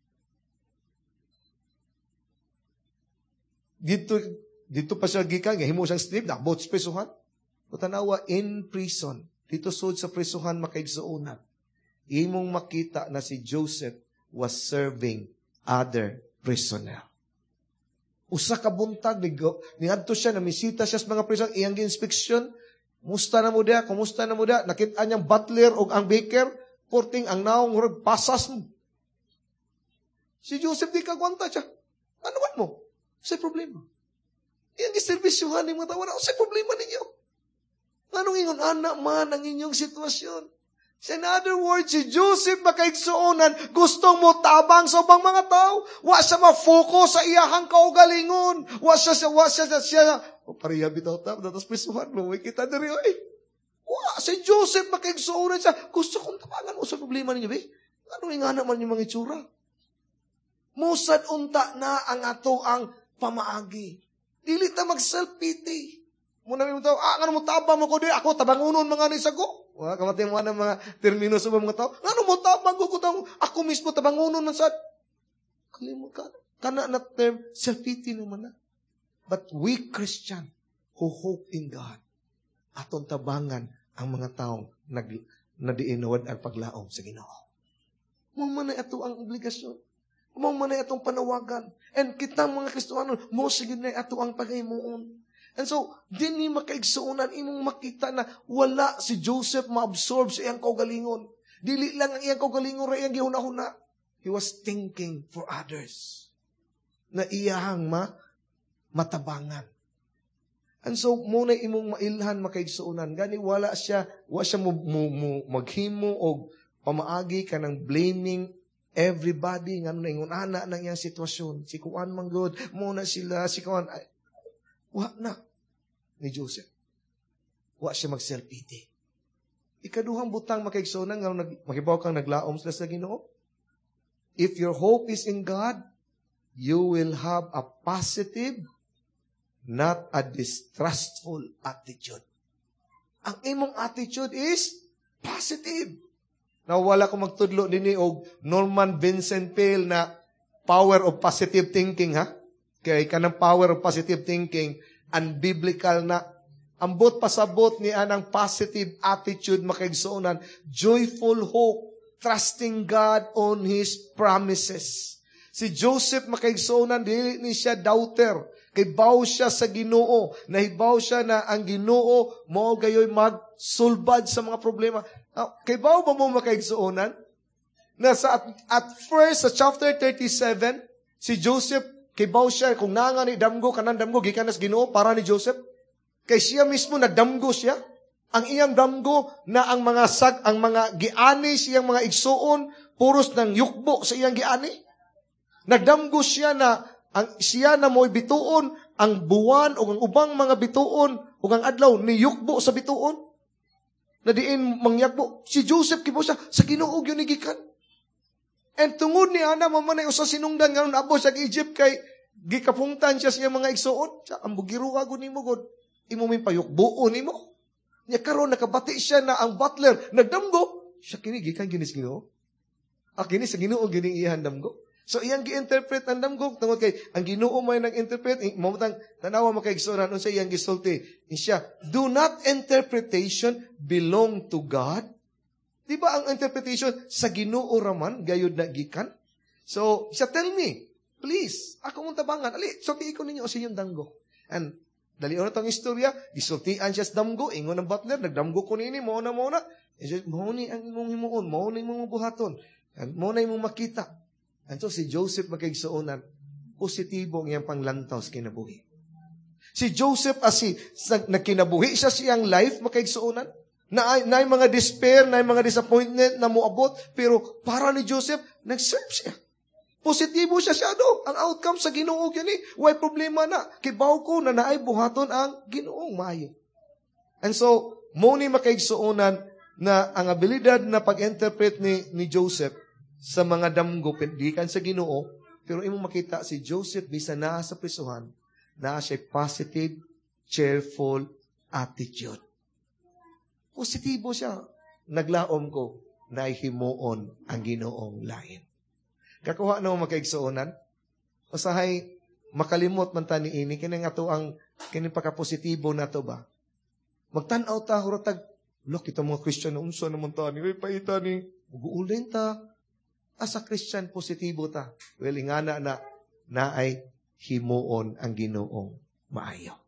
Dito, dito pa siya gikan, himo siyang slave, nakabot sa prisuhan. O tanawa, in prison, dito sud sa prisuhan makaigsuonan. Imong makita na si Joseph was serving other prisoner. Usa ka buntag, niadto siya, namisita siya sa mga prison, iyang inspeksyon, musta na mo dia, kumusta na mo dia, nakita niyang butler o ang baker, porting ang naong pasas mo. Si Joseph di kagwanta siya. Ano man mo? Sa'y problema. Iyang iservisyuhan ni mga tawa na, sa'y problema ninyo. Anong ingon, anak man ang inyong sitwasyon. In other words, si Joseph makaigsuonan, gustong mo tabang sa ubang mga tao. Wa siya ma-focus sa iyahang kaugalingon. Wa siya siya, wa siya siya, siya. O pariya bitaw tab, datas prisuhan mo, may kita na rin, oy. Wa, si Joseph makaigsuonan siya, gusto kong tabangan mo sa problema ninyo, be. Anong ingana man yung mga itsura? Musad unta na ang ato ang pamaagi. Dili ta mag-self-pity. Muna may mga tao, ah, ano mo tabang mo ko di, ako tabangunon mga nisago. Wala, kamatay mo ng mga termino sa mga tao. Ano mo tabang ko ko tao, ako mismo tabangunon ng sad. Kalimot ka, kana na term, self-pity naman na. But we Christian who hope in God, atong tabangan ang mga taong nag, nadiinawad ang paglaom sa Ginoo. Mamanay ato ang obligasyon. Mamanay atong panawagan. And kitang mga Kristohanon, mo sige na ato ang pagaymuon. And so, din ni makaigsuunan, imong makita na wala si Joseph ma-absorb sa iyang kaugalingon. Dili lang ang iyang kaugalingon ra iyang gihuna-huna. He was thinking for others. na iyahang ma, matabangan. And so, muna imong mailhan makaigsuunan. Gani, wala siya, wala siya mo, mo, mo, maghimo o pamaagi ka ng blaming everybody nga na ingon ana ng iyang sitwasyon. Si Kuan manggod, muna sila, si Kuan. Wa na ni Joseph. Wa siya mag-self-pity. Ikaduhang butang makaigsuunan nga magibaw kang naglaom sila sa Ginoo. If your hope is in God, you will have a positive, not a distrustful attitude. Ang imong attitude is positive. Now, wala ko magtudlo din og Norman Vincent Peale na power of positive thinking, ha? Kaya ka ng power of positive thinking, unbiblical na. Ambot pasabot ni anang positive attitude makaigsuunan, joyful hope, trusting God on His promises. Si Joseph makaigsuunan, dili ni siya doubter. Kaybaw siya sa Ginoo. Nahibaw siya na ang Ginoo mao gayoy magsulbad sa mga problema. Kaybaw ba mo makaigsuunan? Na sa at, at first, sa chapter thirty-seven, si Joseph, kaybaw siya, kung nanga ni damgo, kanang damgo, gikan na sa Ginoo, para ni Joseph. Kay siya mismo, nagdamgo siya. Ang iyang damgo na ang mga sag, ang mga giani, siyang mga igsuon, puros ng yukbo sa iyang giani. Nagdamgo siya na ang siya na mo'y bituon, ang buwan o ang ubang mga bituon o ang adlaw niyukbo sa bituon. Na diin mangyakbo. Si Joseph kibo siya sa Ginoo gyud gikan. And tungod ni ana mamanay usa sinungdan ngaron abo sa Egypt kay gikapungtan siya sa mga igsuon. Sa ambugiruwa gud nimo gud. Imo may payukbuon nimo. Nya karon nakabati siya na ang butler nagdamgo. Siya kini gikan ginis Ginoo. Ah kini sa Ginoo gyud iyan damgo. So, iyang gi-interpret ang damgog. Tungod kay, ang Ginoo may nag-interpret. Mamutang, tanawa makaigsuran. Unsa iyang gisulti. Siya, do not interpretation belong to God? Di ba ang interpretation sa Ginoo raman, gayud na gikan? So, siya, tell me, please, ako mong tabangan. Ali, sulti ko ninyo sa iyong damgog. And, dali na itong istorya, gisultian siya sa damgo, ingon ng butler, nagdamgo ko nini, mo na mo na. Mo ni ang imong himuon, mo na imong buhaton. Mo na imong makita. And so, si Joseph makaigsuunan, positibo ang iyang panglantaw sa kinabuhi. Si Joseph, as si, nagkinabuhi siya siyang life, makaigsuunan, na, na yung mga despair, na yung mga disappointment na muabot, pero para ni Joseph, nag-serve siya. Positibo siya siya, do. Ang outcome sa Ginoo yan eh. Why problema na? Kibaw ko na naay buhaton ang Ginoong maayo. And so, muni makaigsuunan na ang abilidad na pag-interpret ni, ni Joseph, sa mga damgo, pindikan sa Ginoo, pero imo makita si Joseph, bisa na sa prisuhan, na siya positive, cheerful attitude. Positibo siya. Naglaom ko, na himuon ang Ginoong lain. Kakuha na mo makaigsuonan, usahay, makalimot man ta ni ini, kini nga to ang, kini pagkapositibo na to ba? Magtanaw ta, huratag, look, kita mga Christian, unso naman ta, ni, paita ni, mag-uulin ta, asa Christian, positibo ta. Well, nga na na, na ay himuon ang Ginoong maayo.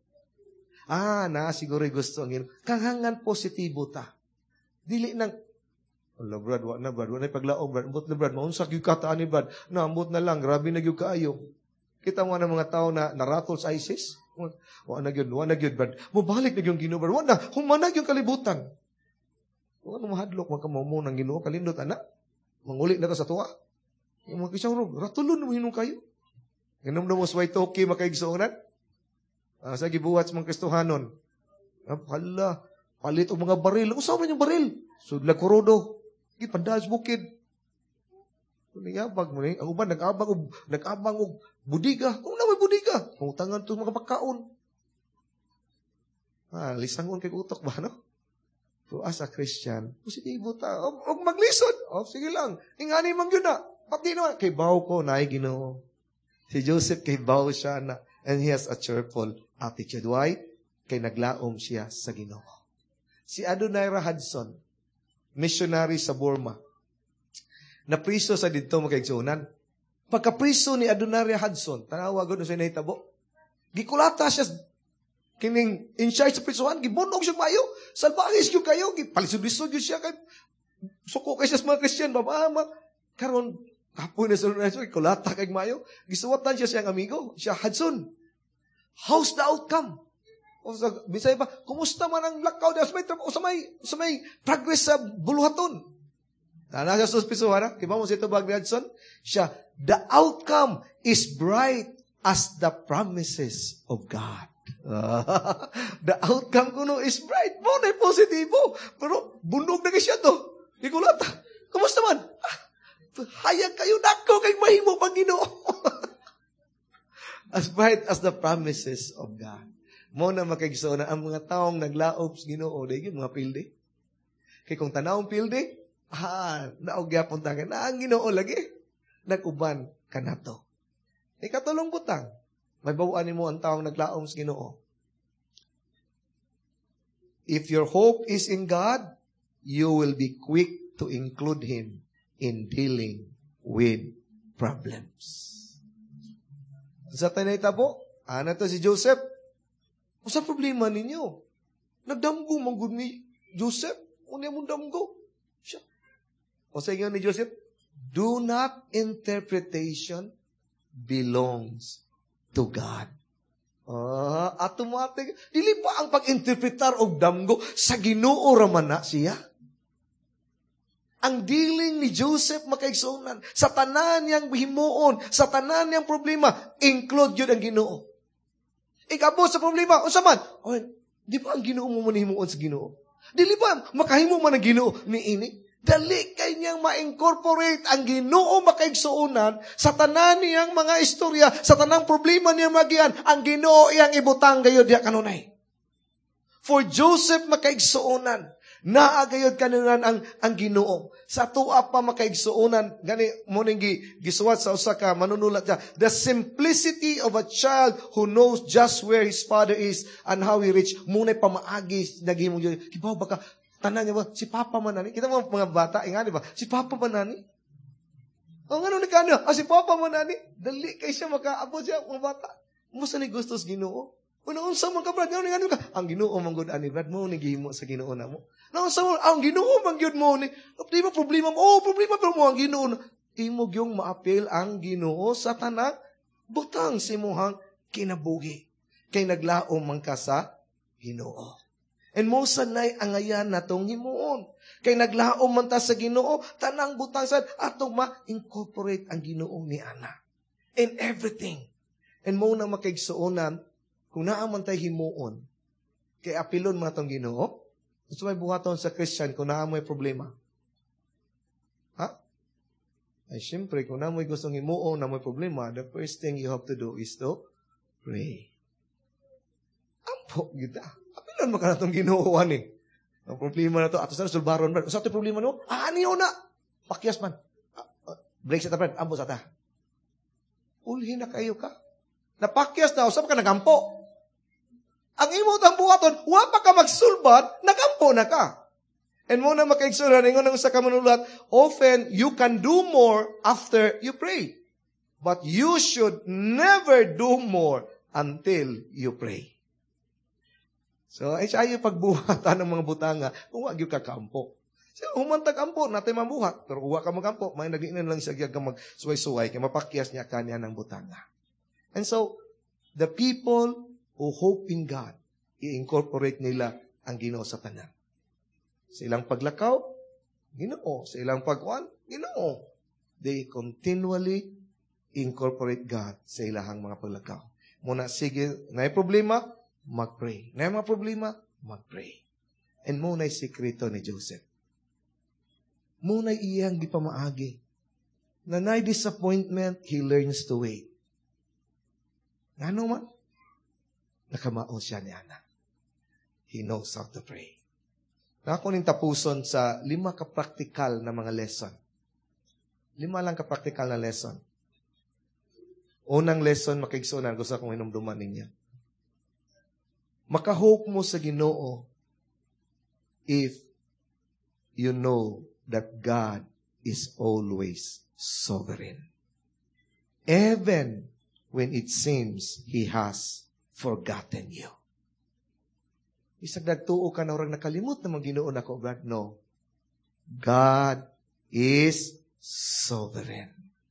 Ah, na, siguro gusto ang Ginoo. Kahangan positibo ta. Dili nang, ala brad, wa na brad, wa na paglaog brad, ambot na brad, maunsak yung kataan ni brad, na ambot na lang, grabe na yung kaayo. Kita mo na mga tao na naratol sa ISIS, wa na yun, wa na yun brad, mabalik na yung Ginoo brad, wa na, humanag yung kalibutan. Wa na mahadlok, magkamamu ng Ginoo, kalindot, anak. Mangulit na to sa tuwa. Yung mga kisang ro, ratulon mo hinong kayo. Ganun na mo sway toki makaigsuunan. Uh, sa gibuhat sa mga Kristohanon. Ah, pala, palit o mga baril. Usaw man yung baril. Sudla kurodo. Ipandahas bukid. Niyabag mo ni. Ang uban, nag-abang o, nag-abang o budiga. Kung na may budiga. Pangutangan to mga pagkaon. Ah, lisangon kay utok ba, no? So, as a Christian, positibo ta. O, o maglisod. O, sige lang. Ingani man yun na. Pati naman. Kay baw ko, naay Ginoo. Si Joseph, kay baw siya na. And he has a cheerful attitude. Why? Kay naglaom siya sa Ginoo. Si Adoniram Hudson, missionary sa Burma. Napriso sa dito makaigsuunan. Pagkapriso ni Adoniram Hudson, tanawa gud sa nahitabo. Gikulata siya kining in charge sa prisuhan, gibunog siya mayo. Salbahis yung kayo, palisod-lisod yun siya. Kay, suko kay siya sa mga Christian, babama. Karon, Kapoy na sunod na sunod, kulata kay mayo. Gisuwatan siya siyang amigo. Siya, Hudson, how's the outcome? O sa Bisaya pa, kumusta man ang lakaw niya? Sa may, sa may, sa may progress sa buluhaton. Tana siya suspisuhan ha? Kiba mo si ito bag ni Hudson? Siya, the outcome is bright as the promises of God. The outcome kuno is bright. Mo na positibo. Pero bunog na siya to. Di ko lata. Kumusta man? Ah, hayag kayo dako kay mahimo pang Ginoo. As bright as the promises of God. Mo na makigsuon na ang mga taong naglaop sa Ginoo, dahil mga pildi. Kay kung tanawang pildi, ah, naogyapon tayo na ang Ginoo lagi. Nag-uban ka na to. Ikatulong butang. May bawaan mo ang taong naglaom sa Ginoo. If your hope is in God, you will be quick to include Him in dealing with problems. Sa tanayta po, ano to si Joseph? O sa problema ninyo? Nagdamgo manggod ni Joseph. Unya mong damgo. Siya. O sa inyo ni Joseph, do not interpretation belongs to God. Ah, automatic. Dili pa ang pag-interpretar og damgo sa Ginoo ra man na siya. Ang dealing ni Joseph makaigsunan sa tanan niyang himuon, sa tanan niyang problema, include yun ang Ginoo. Ikabo sa problema, unsa man? Oh, di ba ang Ginoo mo man himuon sa Ginoo? Dili ba makahimo man ang Ginoo ni ini? Dali kay niyang ma-incorporate ang Ginoo makaigsuunan sa tanan niyang mga istorya, sa tanang problema niyang magian, ang Ginoo iyang ibutang gayud diha kanunay. For Joseph makaigsuunan, naagayod kanunan ang ang Ginoo. Sa tuwa pa makaigsuunan, gani mo ning gisuwat sa usa ka manunulat siya, the simplicity of a child who knows just where his father is and how he reach. Munay pamaagi naghimo yun. Kibaw baka tanan niya ba, si Papa Manani. Kita mo mga bata, eh nga, di ba? Si Papa Manani. O nga nung nakano, ah, si Papa Manani. Dali kay siya makaabot siya, mga bata. Musta ni gustos Ginoo? Una-unsa man ka, Brad. Nga nung ka, ang Ginoo manggod ani, Brad, mo nagihimo sa Ginoo na mo. Naunsa mo, ang Ginoo manggod mo ni. Di ba problema mo? Oh, problema pero mo ang Ginoo. Timog yung maapil ang Ginoo sa tanang butang si muhang kinabuhi. Kay naglaom man ka sa Ginoo. And mo sanay angayan natong himuon. Kay naglaom man ta sa Ginoo, tanang butang sad atong ma-incorporate ang Ginoo ni ana. In everything. And mo na makaigsuonan, kung naaman tayo himuon, kay apilon man atong Ginoo, gusto may buhaton sa Christian kung naamoy problema. Ha? Ay syempre, kung naamoy gustong himuon, naamoy problema, the first thing you have to do is to pray. Ampo, kita. Apilan maka na itong Ginooan eh. Ang problema na ito, ato sa sulbaron, Brad. Sa ito problema no? Ah, niyo na! Pakyas man. Ah, uh, break sa ta, Brad. Ampo sa ta. Ulhin na kayo ka. Napakyas na, usap ka nagampo. Ang imo tang buhaton, wa pa ka magsulbad, nagampo na ka. And mo na makaigsunan, ingon ang sa kamanulat, often you can do more after you pray. But you should never do more until you pray. So, ay siya yung pagbuhatan ng mga butanga, kung wag yung kakampo. So, humantag ampo, natin mabuhat. Pero kung wag ka magampo, may nagiinan lang siya ka magsuway-suway, kaya mapakyas niya kanya ng butanga. And so, the people who hope in God, i-incorporate nila ang Ginoo sa tanan. Sa ilang paglakaw, Ginoo. Sa ilang pagkuan, Ginoo. They continually incorporate God sa ilahang mga paglakaw. Muna, sige, na problema, mag-pray. Na mga problema, mag-pray. And muna yung sikreto ni Joseph. Muna iyang gipamaagi. Na na disappointment, he learns to wait. Ano man? Nakamao siya ni Ana. He knows how to pray. Nakakunin tapuson sa lima ka-practical na mga lesson. Lima lang ka-practical na lesson. Unang lesson, makigsunan, gusto akong hinumduman ninyo. Makahope mo sa Ginoo if you know that God is always sovereign. Even when it seems He has forgotten you. Isag nagtuo ka na orang nakalimot na Ginoo nako, Brad. No. God is sovereign.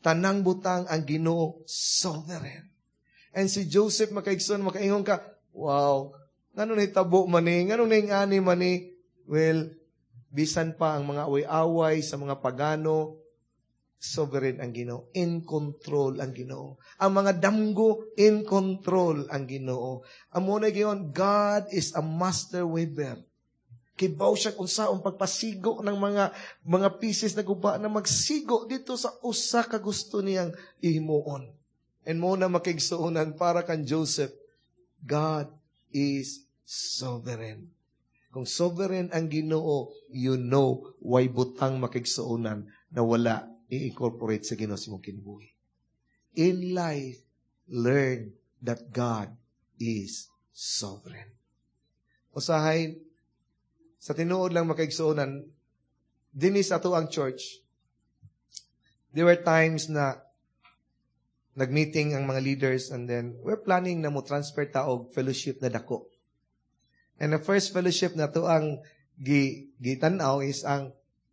Tanang butang ang Ginoo sovereign. And si Joseph makaigsoon, makaingon ka, wow, ngano ni tabo man ni, ngano ni ani man ni? Well, bisan pa ang mga away-away sa mga pagano, sovereign ang Ginoo, in control ang Ginoo. Ang mga damgo, in control ang Ginoo. Amo na giyon, God is a master weaver. Kibaw siya kung saong pagpasigo ng mga mga pieces na guba na magsigo dito sa usa ka gusto niyang ihimuon. And mo na makigsuunan para kan Joseph, God is sovereign. Kung sovereign ang Ginoo, you know why butang makigsuunan na wala i-incorporate sa Ginoo sa imong kinabuhi. In life, learn that God is sovereign. Usahay, sa tinuod lang makaigsuunan, dinis ato ang church, there were times na nag-meeting ang mga leaders and then we're planning na mo transfer taog fellowship na dako. And the first fellowship na to ang gi, gitanaw is ang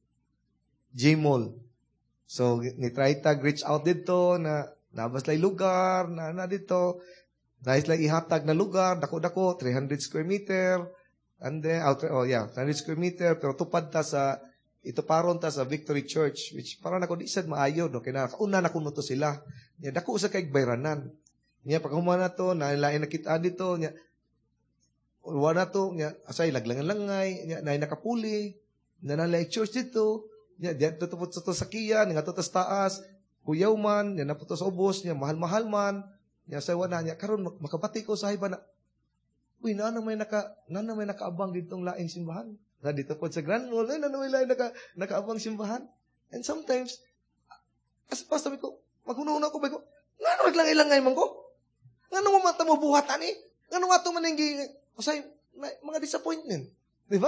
J-Mall. So, ni-try tag reach out dito na nabas lay lugar, na na dito, nais lay ihatag na lugar, dako-dako, three hundred square meter, and then, oh, oh yeah, three hundred square meter, pero tupad ta sa, ito paron ta sa Victory Church, which parang ako di sad maayo, no? Kaya una na kuno to sila. Nya, dako sa kay bayranan. Nya, pag humana to, nailain nakita dito, nya, wala to, nya, asay, laglangan-langay, nya, naay nakapuli, na nalay church dito, nya, diyan to tupot sa to sakiyan, nga to tas taas, kuyaw man, nya, naputo sa ubos, nya, mahal-mahal man, nya, sa wana, nya, karon makabati ko sa iba na, uy, na may naka, na may nakaabang ditong laing simbahan. Na dito po sa Grand Mall, ay, na may laing naka, nakaabang simbahan. And sometimes, as pastor ko, maghuno-huno ko, ba ko, nga naman lang ilangay man ko? Nga naman mata mo buhatan eh? Nga naman ito man yung, kasi, mga disappointment. Di ba?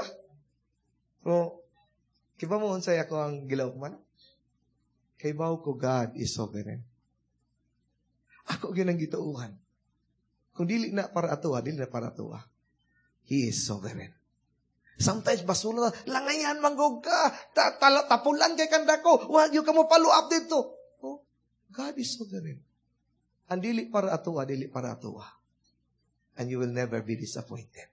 So, kiba mo unsay ako ang gilaw man? Kaibaw ko, God is sovereign. Ako ginang gituuhan. Kung dili na para atuwa, dili na para atuwa. He is sovereign. Sometimes basula na, langayan manggog ka, ta, ta, tapulan kay kanda ko, wag yung ka mo follow up dito. Oh, God is sovereign. Ang dili para atuwa, dili para atuwa. And you will never be disappointed.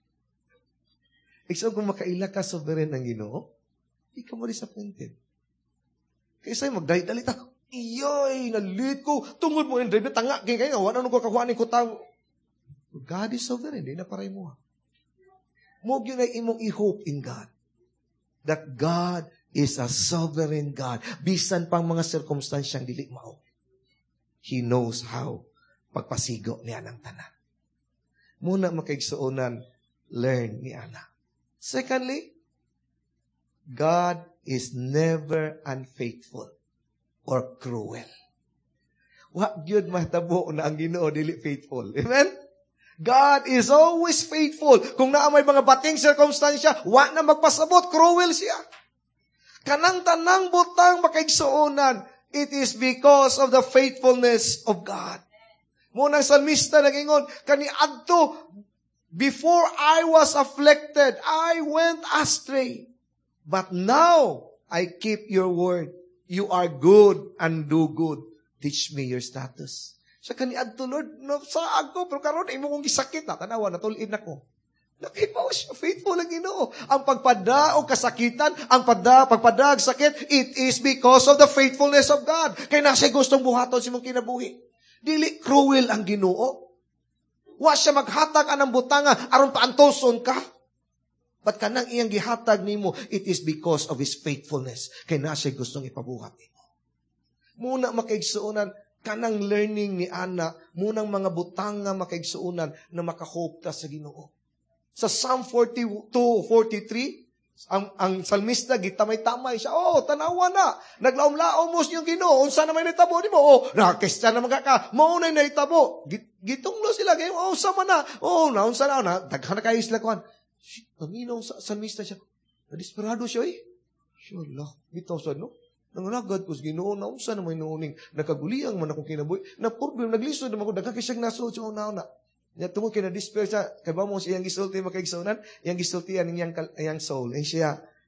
Ikso kung makaila ka sovereign ng Ginoo, di ka mo disappointed. Kaya sa'yo magdahit-dalit ako. Iyoy, nalit ko. Tungod mo yung drive na tanga. Kaya kaya, wala nung kakakuhanin ko tao. God is sovereign. Di na paray mo. Huwag yun ay imong i-hope in God. That God is a sovereign God. Bisan pang mga circumstansyang dili mao. He knows how pagpasigo niya ng tanan. Muna makaigsuonan, learn ni Ana. Secondly, God is never unfaithful or cruel. Wa gyud mahitabo na ang Ginoo dili faithful. Amen? God is always faithful. Kung naa may mga bating circumstansya, wa na magpasabot, cruel siya. Kanang tanang butang makaigsuonan, it is because of the faithfulness of God. Munang salmista nag-ingon, kani adto, before I was afflicted, I went astray. But now, I keep your word. You are good and do good. Teach me your status. Sa kaniad to, Lord, no, sa ako, pero karon imo kong gisakit na, tanawa, natulin ako. Nakipaw siya, faithful ang Ginoo. Ang pagpada o kasakitan, ang pada, pagpadag sakit, it is because of the faithfulness of God. Kaya nasa gustong buhaton si mong kinabuhi. Dili cruel ang Ginoo. Wa siya maghatag anang butanga, aron paantoson ka. But kanang iyang gihatag nimo, it is because of His faithfulness. Kaya nasa gustong ipabuhat nimo. Muna makaigsuunan, kanang learning ni Ana, munang mga butanga makaigsuunan na makahope ta sa Ginoo. Sa Psalm forty-two forty-three, ang, ang salmista, gitamay-tamay siya. Oh, tanawa na. Naglaom-laom mo siyang Ginoo. Unsa na may naitabo ni mo? Oh, nakakista na mga ka. Maunay na naitabo. Gitunglo sila. Oh, sama na. Oh, naunsa na. na Daghan na kayo sila kuhan. Ang sa salmista siya. Nadisperado siya eh. Sure lah. Bitaw sa no? Nangalagad ko sa Ginoo, naunsa na may nuuning, nakaguliang man akong kinabuhi, na problem, naglisod naman ko, daghang kisyang naso, siya una-una. Niya tungkol kina despair siya, kaya ba mo siyang gisulti makaigsunan, iyang gisultian niyang, iyang soul, and siya,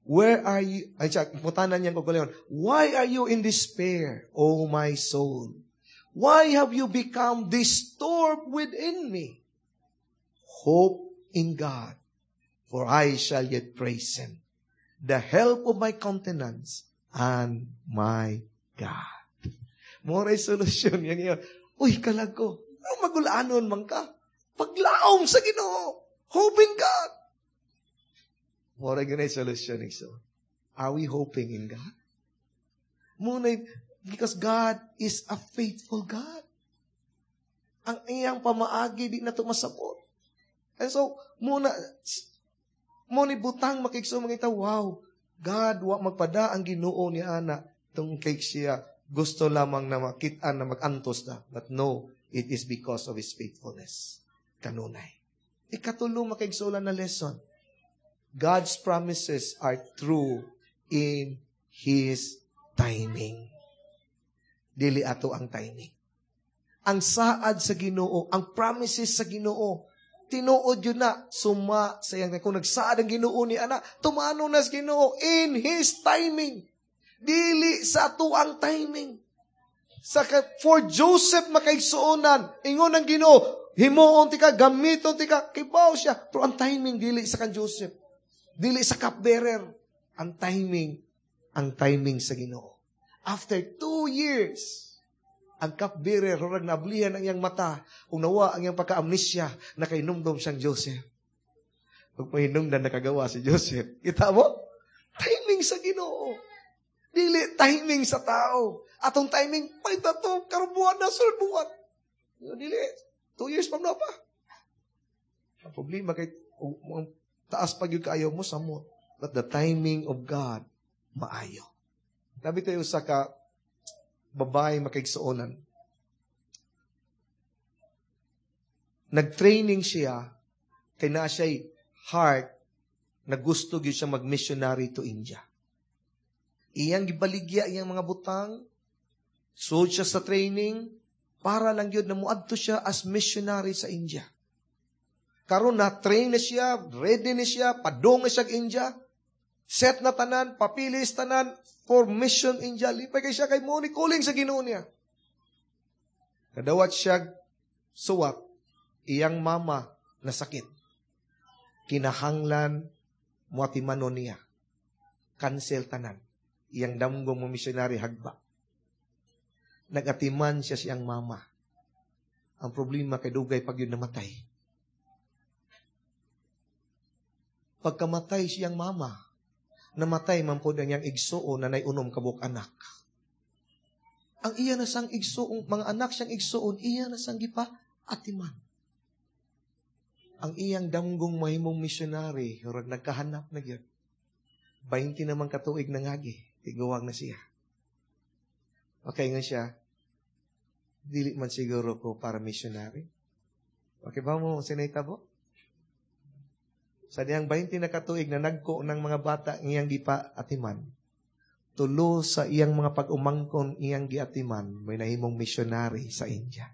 Where are you? Ay, siya, putanan niya ko gulayon. Why are you in despair, O my soul? Why have you become disturbed within me? Hope in God, for I shall yet praise Him, the help of my countenance and my God. More solusyon yan yun. Uy, kalag ko. Magulaanon man ka. Paglaom sa Ginoo. Hope in God. More ganay solusyon so. Are we hoping in God? Muna, because God is a faithful God. Ang iyang pamaagi, di na ito masabot. And so, muna, muna butang makikso mga ita, wow, God, wa magpada ang Ginoo ni Ana, itong cake siya, gusto lamang na makita na mag-antos na. But no, it is because of His faithfulness. Kanunay. Ikatulo makiksulan na lesson. God's promises are true in His timing. Dili ato ang timing. Ang saad sa Ginoo, ang promises sa Ginoo, tinuod yun na, suma sa iyang, kung nagsaad ang Ginoo ni Ana, tumano na sa Ginoo in His timing. Dili sa ato ang timing. Sa, for Joseph makaigsuonan, ingon ang Ginoo, himuon ti ka, gamiton ti ka, kibaw siya. Pero ang timing, dili sa kan Joseph. Dili sa cupbearer. Ang timing, ang timing sa Ginoo. After two years, ang cupbearer, rorag nablihan ang iyang mata, kung nawa ang iyang pagka-amnesya, nakainumdom siyang Joseph. Kung pahinumdan nakagawa si Joseph, kita mo? Timing sa Ginoo. Dili timing sa tao. Atong timing, pa'y tato, karubuan na, sunod buwan. Dili, two years pa na pa. Ang problema kay, ang taas pag yung kaayaw mo, samot. But the timing of God, maayo. Nabi tayo sa ka, babae makaigsuonan. Nag-training siya, kay na siya'y heart, na gusto gyud siya mag-missionary to India. Iyang gibaligya, iyang mga butang, suod siya sa training, para lang yun na muadto siya as missionary sa India. Karon na train na siya, ready na siya, padong na siya sa India, set na tanan, papilis tanan, for mission India. Lipay kay siya kay Moni, kuling sa Ginoo niya. Kadawat siya, suwat, iyang mama na sakit. Kinahanglan, muatimanon niya. Cancel tanan. Iyang damgong mo missionary hagba. Nagatiman siya siyang mama. Ang problema kay dugay pag yun namatay. Pagkamatay siyang mama, namatay man po niyang igsuo na naiunom kabuk anak. Ang iya na sang igsuong, mga anak siyang igsuon, iya na sang gipa atiman. Ang iyang damgong mahimong missionary, hurag nagkahanap na gyud. twenty naman katuig na ngagi, tiguwang na siya. Okay nga siya, dili man siguro ko para missionary. Okay ba mo sinaytabo? Sa diyang twenty na katuig na nagko ng mga bata iyang gipa atiman, tulo sa iyang mga pag-umangkon iyang giatiman, may nahimong missionary sa India.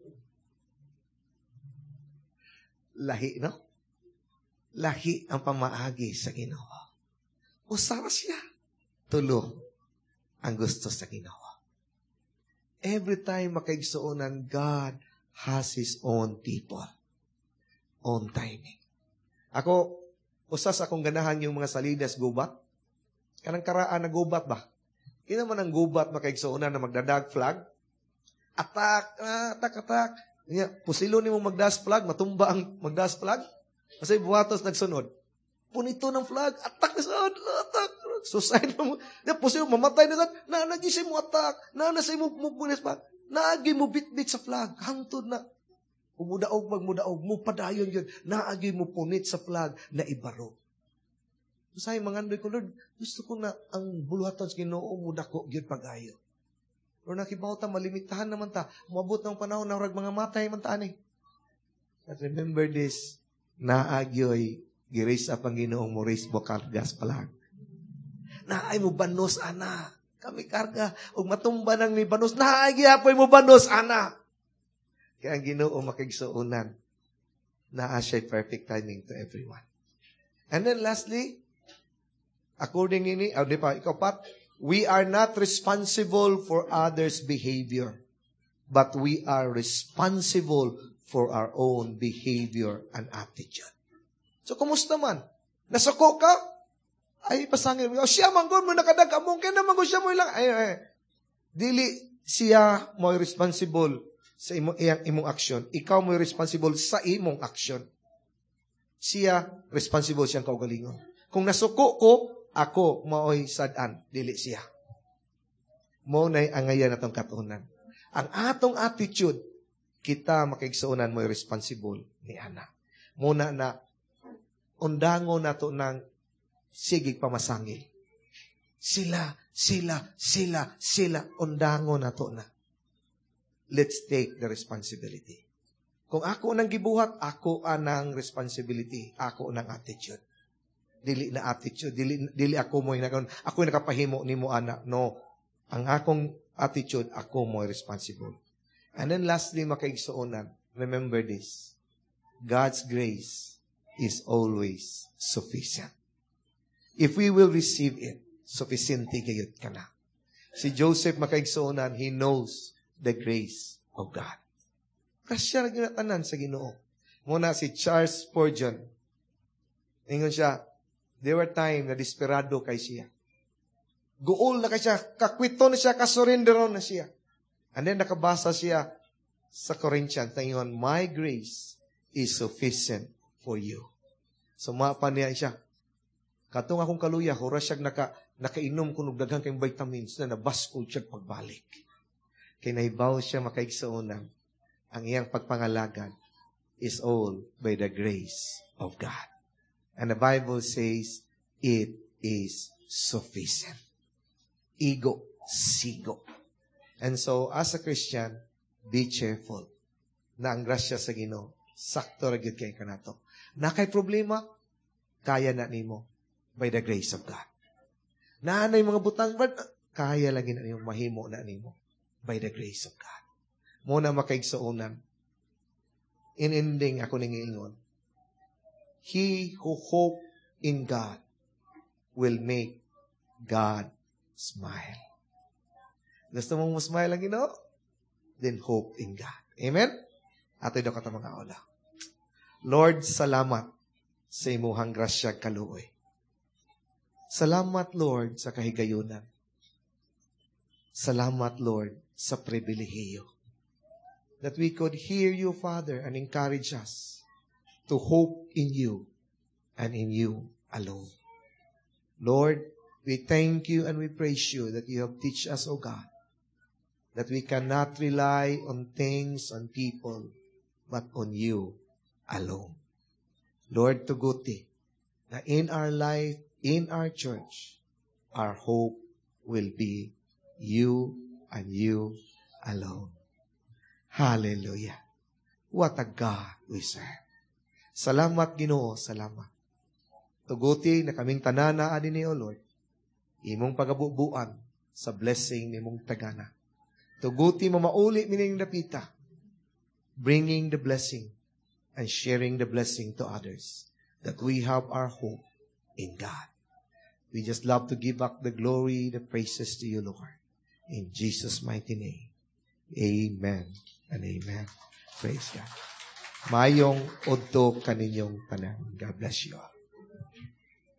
Lahi, no? Lahi ang pamaagi sa Ginoo. Usara siya. Tulo ang gusto sa Ginoo. Every time makaigsuonan, God has His own people. Own timing. Ako, usas akong ganahan yung mga salidas gubat. Kanang karaan na gubat ba? Kaya naman ang gubat makaigsuonan na magdadag flag. Atak, ah, atak, atak. Pusilo ni mo magdas flag, matumba ang magdas flag. Kasi buhatos nagsunod. Punito ng flag, atak na sa atak. Suicide mo. Pusilo, mamatay na sa, na nagisi mo atak. Na nasa mo pupunis pa. Naagi mo bit-bit sa flag. Hangtod na. Umudaog, magmudaog mo, padayon yun. Naagi mo punit sa flag na ibaro. Usay, mga andoy ko, Lord, gusto ko na ang buluhaton sa Ginoo mo dako gyud pag-ayo. Pero nakibawta, malimitahan naman ta. Umabot ng panahon na rag mga matay man ta ani. But remember this, naagyoy, giris up ang Ginoong mo, raise bo kargas palag. Naay mo banos, ana. Kami karga, ug matumba nang ni banos, naagi apoy mo banos, ana. Kaya ang Ginoo makigsuunan, naa siya perfect timing to everyone. And then lastly, According ini, oh, di pa, ikaw pat, we are not responsible for others' behavior, but we are responsible for our own behavior and attitude. So, kumusta man? Nasuko ka? Ay, pasangin mo. Siya, manggon mo, nakadaga mo. Kaya naman ko siya mo ilang. Ay, ay. Dili siya mo responsible sa imong, iyang, imong aksyon. Ikaw mo responsible sa imong aksyon. Siya, responsible siyang kaugalingon. Kung nasuko ko, ako maoy sadan, dili siya. Mo na ang ngayon atong katunan. Ang atong attitude, kita makigsuunan mo responsible ni Ana. Muna na, undango na to ng sigig pamasangil. Sila, sila, sila, sila, undango na to na. Let's take the responsibility. Kung ako nang gibuhat, ako anang responsibility. Ako nang attitude. Dili na attitude. Dili, dili ako mo hinagon. Ako yung nakapahimo ni mo, anak. No. Ang akong attitude, ako mo responsible. And then lastly, makaigsuunan, remember this. God's grace is always sufficient. If we will receive it, sufficiente gayud ka na. Si Joseph makaigsuunan, he knows the grace of God. Kasya na ginatanan sa Ginoo. Muna si Charles Spurgeon. Ingon siya, there were time na desperado kay siya. Guol na kay siya, kakwito na siya, kasurrender na siya. And then nakabasa siya sa Corinthians, ingon, my grace is sufficient for you. So mapa niya siya. Katong akong kaluya, hura siya naka, nakainom kung daghang kayong vitamins na nabaskol siya pagbalik. Kaya naibaw siya makaigsuunan. Ang iyang pagpangalagan is all by the grace of God. And the Bible says, it is sufficient. Igo, sigo. And so, as a Christian, be cheerful na ang grasya sa Ginoo, sakto ra gyud kay kanato. Na kay problema, kaya na nimo by the grace of God. Na anay mga butang, kaya lagi na nimo, mahimo na nimo by the grace of God. Muna makaigsuunan. In ending, ako ningiingon, he who hope in God will make God smile. Gusto mong masmile ang Ginoo? Then hope in God. Amen? Ato'y daw kata mga ola. Lord, salamat sa imuhang grasya kaluoy. Salamat, Lord, sa kahigayunan. Salamat, Lord, sa pribilehiyo. That we could hear you, Father, and encourage us to hope in you and in you alone. Lord, we thank you and we praise you that you have teach us, O God, that we cannot rely on things, on people, but on you alone. Lord, tuguti, na in our life, in our church, our hope will be you and you alone. Hallelujah. What a God we serve. Salamat, Ginoo, salamat. Tuguti na kaming tanana ani ni O Lord, imong pagabubuan sa blessing ni mong tagana. Tuguti mo mauli mining dapita, bringing the blessing and sharing the blessing to others, that we have our hope in God. We just love to give back the glory, the praises to you, Lord. In Jesus' mighty name. Amen and amen. Praise God. Mayong udto kaninyong tanan. God bless you all.